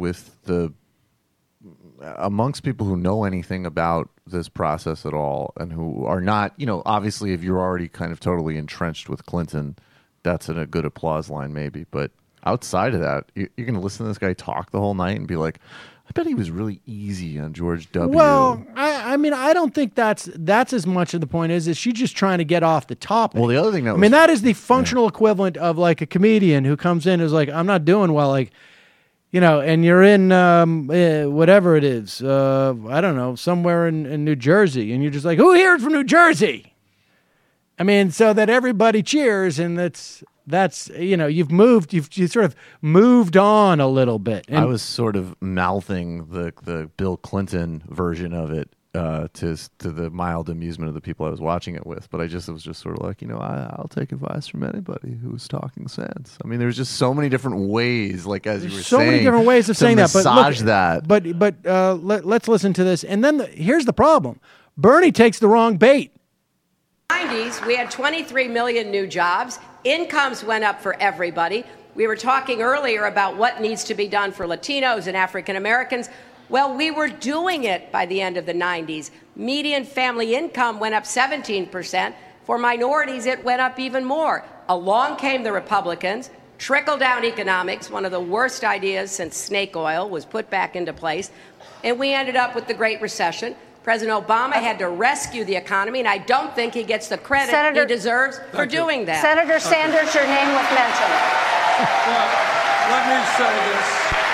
amongst people who know anything about this process at all and who are not, you know, obviously if you're already kind of totally entrenched with Clinton, that's a good applause line maybe. But outside of that, you're going to listen to this guy talk the whole night and be like, I bet he was really easy on George W. Well, I mean, I don't think that's as much of the point is she's just trying to get off the topic. Well, the other thing that is the functional equivalent of like a comedian who comes in and is like, I'm not doing well, like, you know, and you're in whatever it is, I don't know, somewhere in New Jersey, and you're just like, who here is from New Jersey? I mean, so that everybody cheers, and that's you know, you've sort of moved on a little bit. And I was sort of mouthing the Bill Clinton version of it to the mild amusement of the people I was watching it with, but it was just sort of like, you know, I'll take advice from anybody who's talking sense. I mean, there's just so many different ways, like as you were saying, so many different ways of saying that. But massage that. But let's listen to this, and then here's the problem: Bernie takes the wrong bait. 90s, we had 23 million new jobs. Incomes went up for everybody. We were talking earlier about what needs to be done for Latinos and African Americans. Well, we were doing it by the end of the 90s. Median family income went up 17%. For minorities, it went up even more. Along came the Republicans. Trickle-down economics, one of the worst ideas since snake oil, was put back into place. And we ended up with the Great Recession. President Obama had to rescue the economy, and I don't think he gets the credit he deserves for doing that. Senator Sanders, your name was mentioned. Well, let me say this.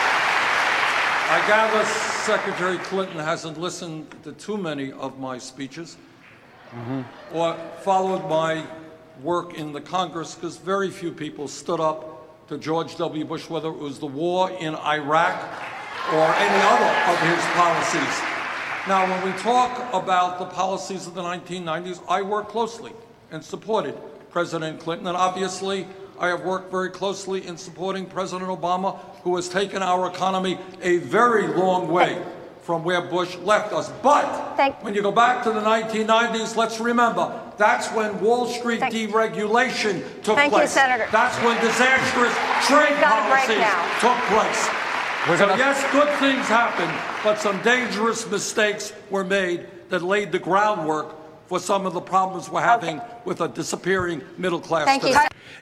I gather Secretary Clinton hasn't listened to too many of my speeches or followed my work in the Congress, because very few people stood up to George W. Bush, whether it was the war in Iraq or any other of his policies. Now, when we talk about the policies of the 1990s, I worked closely and supported President Clinton, and obviously I have worked very closely in supporting President Obama, who has taken our economy a very long way from where Bush left us. But when you go back to the 1990s, let's remember, that's when Wall Street deregulation took place. You, Senator. That's when disastrous trade policies took place. So yes, good things happened, but some dangerous mistakes were made that laid the groundwork for some of the problems we're having with a disappearing middle class today.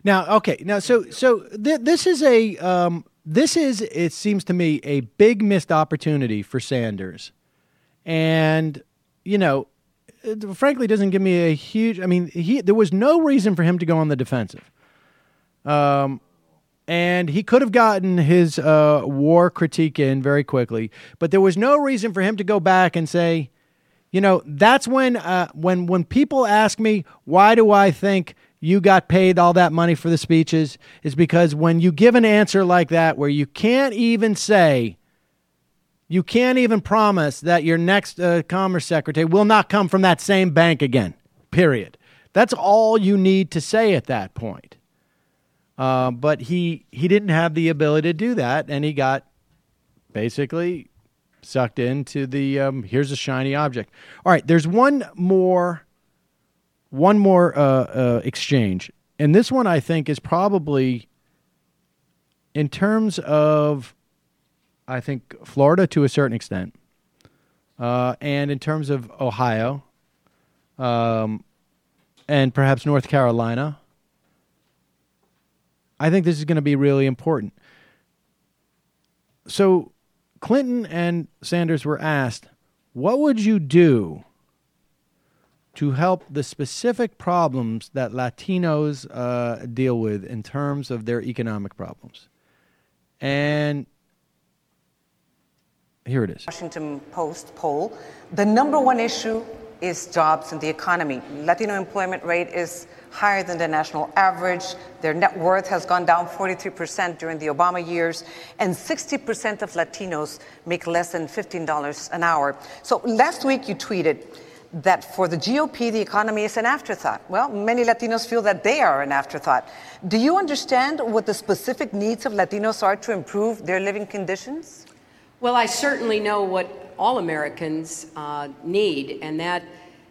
This is, it seems to me, a big missed opportunity for Sanders. And, you know, it frankly doesn't give me a huge, I mean, there was no reason for him to go on the defensive. And he could have gotten his war critique in very quickly, but there was no reason for him to go back and say, you know, that's when people ask me, why do I think you got paid all that money for the speeches, is because when you give an answer like that, where you can't even promise that your next Commerce Secretary will not come from that same bank again, period. That's all you need to say at that point. But he didn't have the ability to do that, and he got basically sucked into the here's a shiny object. All right, there's one more exchange, and this one I think is probably, in terms of, I think, Florida to a certain extent, and in terms of Ohio, and perhaps North Carolina, I think this is going to be really important. So Clinton and Sanders were asked, what would you do to help the specific problems that Latinos deal with in terms of their economic problems? And here it is. Washington Post poll, the number one issue is jobs and the economy. Latino employment rate is higher than the national average. Their net worth has gone down 43% during the Obama years, and 60% of Latinos make less than $15 an hour. So last week you tweeted that for the GOP, the economy is an afterthought. Well, many Latinos feel that they are an afterthought. Do you understand what the specific needs of Latinos are to improve their living conditions? Well, I certainly know what all Americans need, and that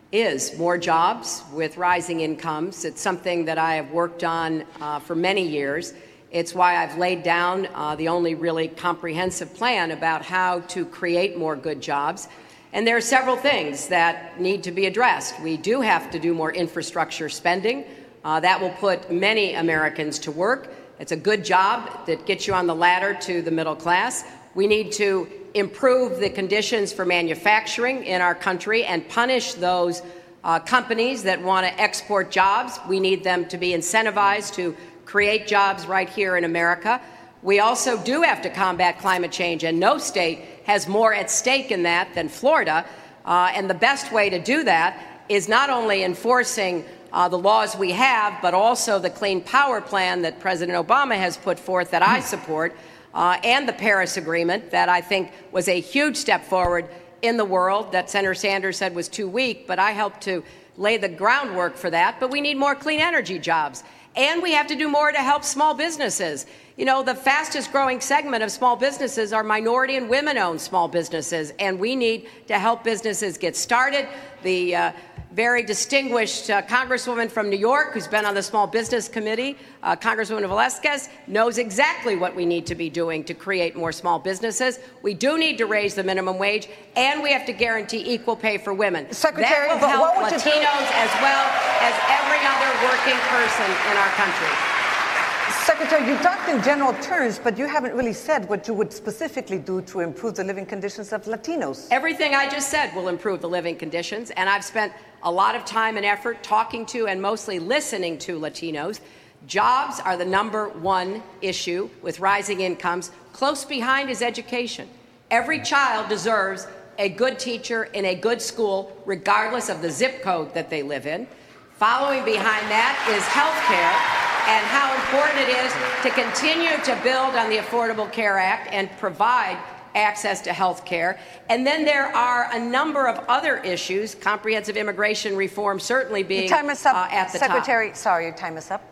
is more jobs with rising incomes. It's something that I have worked on for many years. It's why I've laid down the only really comprehensive plan about how to create more good jobs. And there are several things that need to be addressed. We do have to do more infrastructure spending. That will put many Americans to work. It's a good job that gets you on the ladder to the middle class. We need to improve the conditions for manufacturing in our country and punish those companies that want to export jobs. We need them to be incentivized to create jobs right here in America. We also do have to combat climate change, and no state has more at stake in that than Florida. And the best way to do that is not only enforcing the laws we have, but also the Clean Power Plan that President Obama has put forth that I support, and the Paris Agreement that I think was a huge step forward in the world that Senator Sanders said was too weak, but I helped to lay the groundwork for that. But we need more clean energy jobs. And we have to do more to help small businesses. You know, the fastest growing segment of small businesses are minority and women-owned small businesses, and we need to help businesses get started. The very distinguished Congresswoman from New York, who's been on the Small Business Committee, Congresswoman Velasquez, knows exactly what we need to be doing to create more small businesses. We do need to raise the minimum wage, and we have to guarantee equal pay for women. Secretary, that will help Latinos as well as every other working person in our country. Secretary, you talked in general terms, but you haven't really said what you would specifically do to improve the living conditions of Latinos. Everything I just said will improve the living conditions, and I've spent a lot of time and effort talking to and mostly listening to Latinos. Jobs are the number one issue with rising incomes. Close behind is education. Every child deserves a good teacher in a good school, regardless of the zip code that they live in. Following behind that is health care, and how important it is to continue to build on the Affordable Care Act and provide access to health care. And then there are a number of other issues, comprehensive immigration reform certainly being your time is up, at the Secretary, top. sorry, your time is up.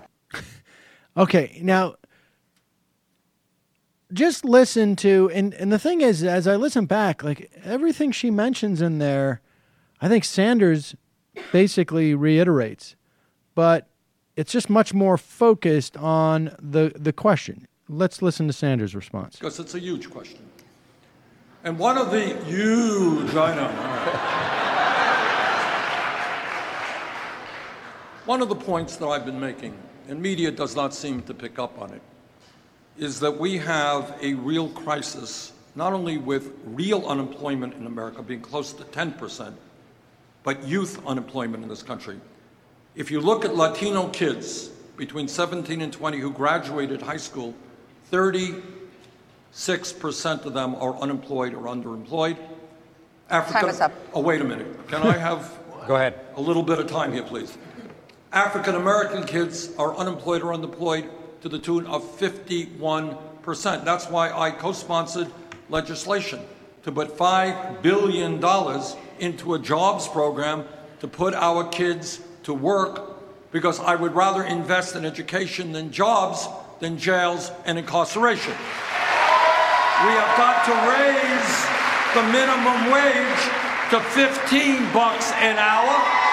Okay, now, just listen to, and the thing is, as I listen back, like everything she mentions in there, I think Sanders basically reiterates, but it's just much more focused on the question. Let's listen to Sanders' response. Because it's a huge question. And one of the huge, I know. One of the points that I've been making, and media does not seem to pick up on it, is that we have a real crisis, not only with real unemployment in America being close to 10%, but youth unemployment in this country. If you look at Latino kids between 17 and 20 who graduated high school, 36% of them are unemployed or underemployed. Time is up. Oh, wait a minute. Can I have Go ahead. A little bit of time here, please. African American kids are unemployed or underemployed to the tune of 51%. That's why I co-sponsored legislation to put $5 billion into a jobs program to put our kids to work, because I would rather invest in education than jobs, than jails and incarceration. We have got to raise the minimum wage to $15 an hour.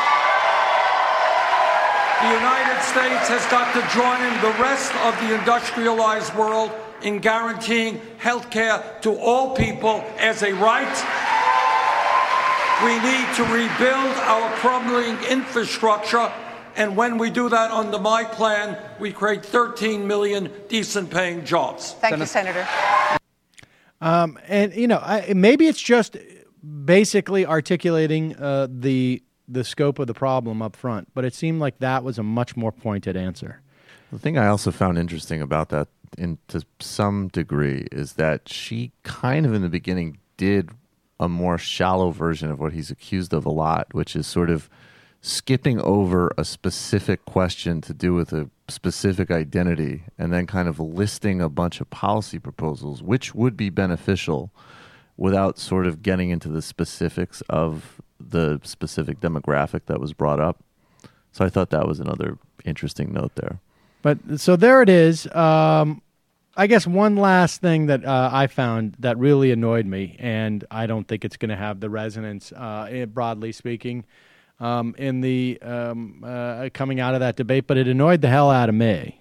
The United States has got to join the rest of the industrialized world in guaranteeing health care to all people as a right. We need to rebuild our crumbling infrastructure, And when we do that under my plan, we create 13 million decent-paying jobs. Thank you, Senator. And, you know, maybe it's just basically articulating the scope of the problem up front, but it seemed like that was a much more pointed answer. The thing I also found interesting about that, to some degree, is that she kind of in the beginning did a more shallow version of what he's accused of a lot, which is sort of skipping over a specific question to do with a specific identity and then kind of listing a bunch of policy proposals which would be beneficial without sort of getting into the specifics of the specific demographic that was brought up. So I thought that was another interesting note there. But so there it is. I guess one last thing that I found that really annoyed me, and I don't think it's going to have the resonance, broadly speaking, in the coming out of that debate, but it annoyed the hell out of me.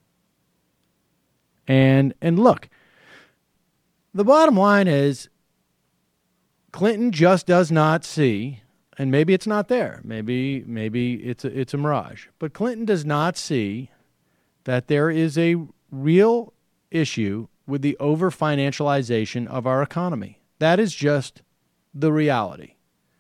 And look, the bottom line is Clinton just does not see, and maybe it's not there. Maybe it's a mirage. But Clinton does not see that there is a real issue with the over-financialization of our economy. That is just the reality.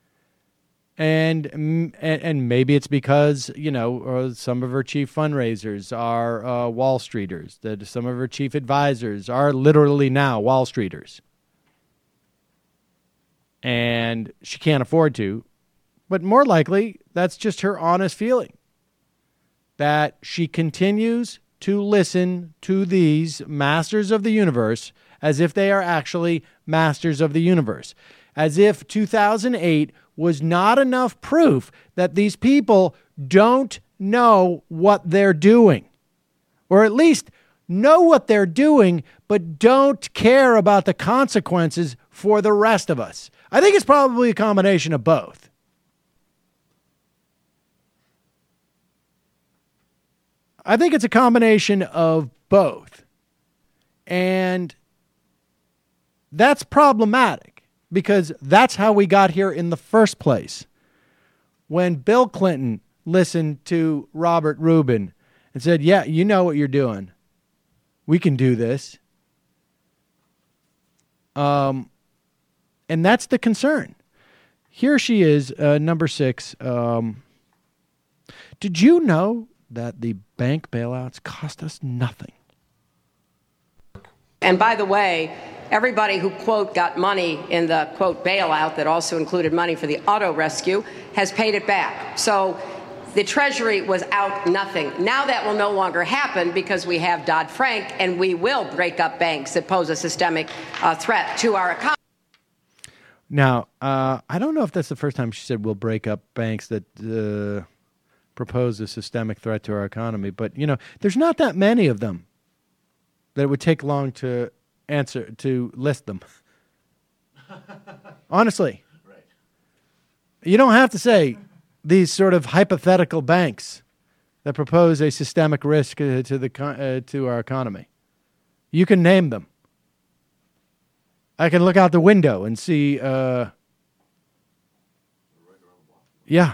And maybe it's because, you know, some of her chief fundraisers are Wall Streeters, that some of her chief advisors are literally now Wall Streeters. And she can't afford to. But more likely, that's just her honest feeling that she continues to listen to these masters of the universe as if they are actually masters of the universe, as if 2008 was not enough proof that these people don't know what they're doing, or at least know what they're doing, but don't care about the consequences for the rest of us. I think it's probably a combination of both. I think it's a combination of both. And that's problematic because that's how we got here in the first place. When Bill Clinton listened to Robert Rubin and said, yeah, you know what you're doing. We can do this. And that's the concern. Here she is, number 6. Did you know that the bank bailouts cost us nothing? And by the way, everybody who, quote, got money in the, quote, bailout that also included money for the auto rescue has paid it back. So the Treasury was out nothing. Now that will no longer happen because we have Dodd-Frank, and we will break up banks that pose a systemic threat to our economy. Now, I don't know if that's the first time she said we'll break up banks that propose a systemic threat to our economy, but, you know, there's not that many of them that it would take long to list them. Honestly. Right. You don't have to say these sort of hypothetical banks that propose a systemic risk to our economy. You can name them. I can look out the window and see, yeah.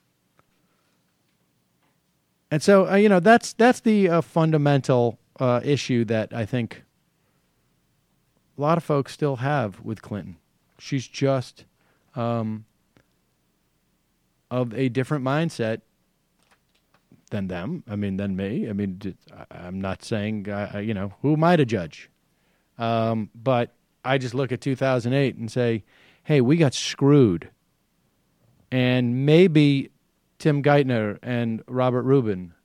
And so, you know, that's the fundamental issue that I think a lot of folks still have with Clinton. She's just of a different mindset than them. I mean, than me. I mean, I'm not saying, you know, who am I to judge? But I just look at 2008 and say, hey, we got screwed. And maybe Tim Geithner and Robert Rubin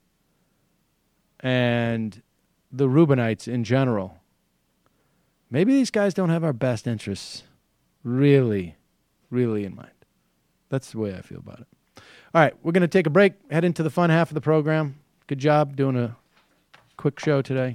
and the Rubinites in general, maybe these guys don't have our best interests really, really in mind. That's the way I feel about it. All right, we're going to take a break, head into the fun half of the program. Good job doing a quick show today.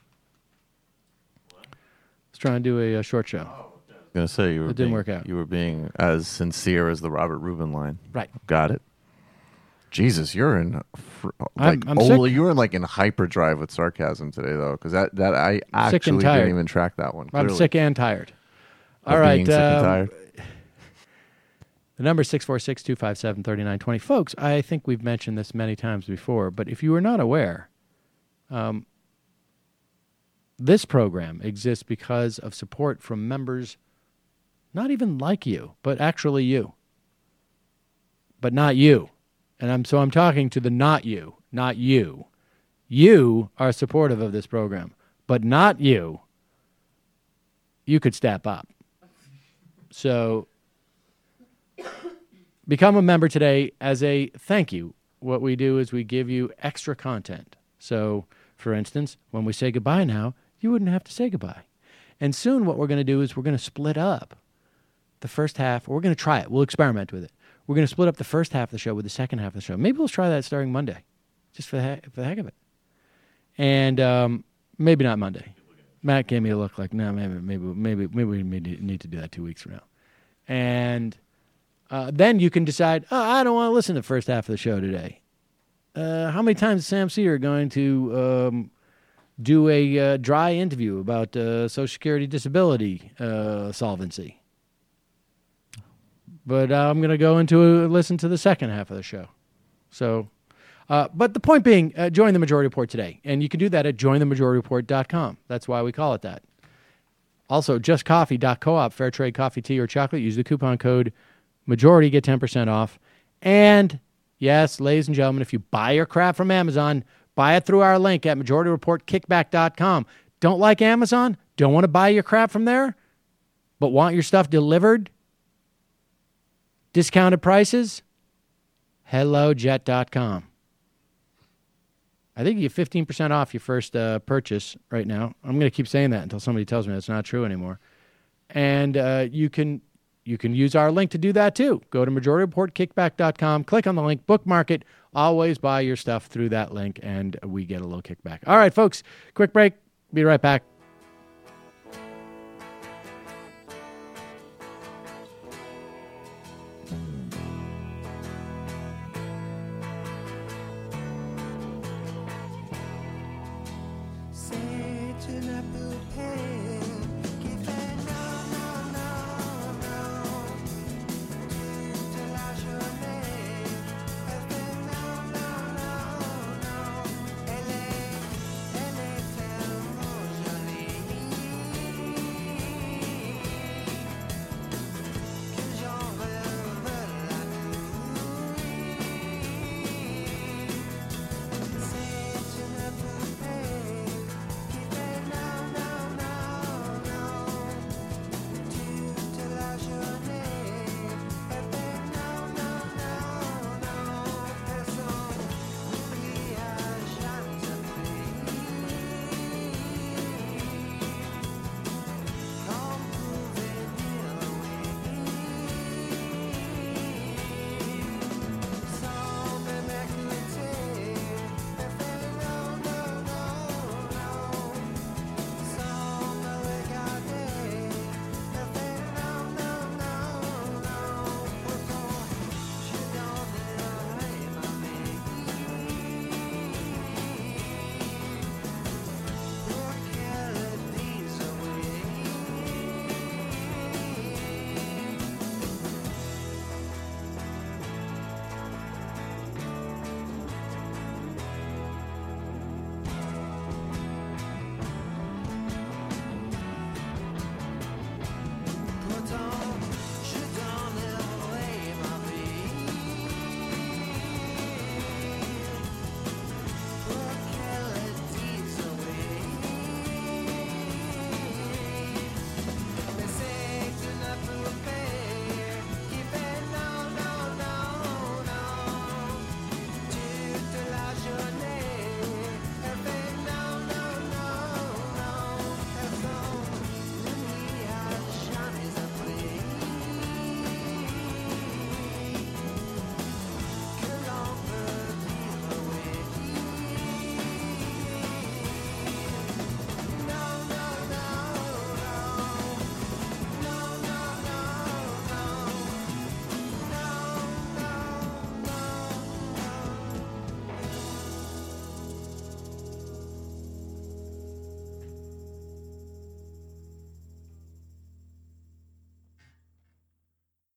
Let's try and do a short show. I was going to say it didn't work out. You were being as sincere as the Robert Rubin line. Right. Got it. Jesus, you're in I'm you're in like in hyperdrive with sarcasm today, though, because that I actually didn't even track that one. Clearly. I'm sick and tired. Of All right. being sick and tired. The number is 646-257-3920. Folks, I think we've mentioned this many times before, but if you are not aware, this program exists because of support from members not even like you, but actually you. But not you. And I'm talking to the not you, not you. You are supportive of this program, but not you. You could step up. So become a member today as a thank you. What we do is we give you extra content. So, for instance, when we say goodbye now, you wouldn't have to say goodbye. And soon what we're going to do is we're going to split up the first half. We're going to try it. We'll experiment with it. We're going to split up the first half of the show with the second half of the show. Maybe we'll try that starting Monday, just for the heck of it. And maybe not Monday. Matt gave me a look like, no, maybe we need to do that 2 weeks from now. And then you can decide, I don't want to listen to the first half of the show today. How many times is Sam Cedar going to do a dry interview about Social Security disability solvency? But I'm going to go listen to the second half of the show. So, but the point being, join the Majority Report today. And you can do that at jointhemajorityreport.com. That's why we call it that. Also, justcoffee.coop, fair trade coffee, tea, or chocolate. Use the coupon code MAJORITY, get 10% off. And, yes, ladies and gentlemen, if you buy your crap from Amazon, buy it through our link at MajorityReportKickback.com. Don't like Amazon? Don't want to buy your crap from there? But want your stuff delivered? Discounted prices? HelloJet.com. I think you get 15% off your first purchase right now. I'm going to keep saying that until somebody tells me that's not true anymore. And you can use our link to do that too. Go to MajorityReportKickback.com, click on the link, bookmark it. Always buy your stuff through that link, and we get a little kickback. All right, folks, quick break. Be right back.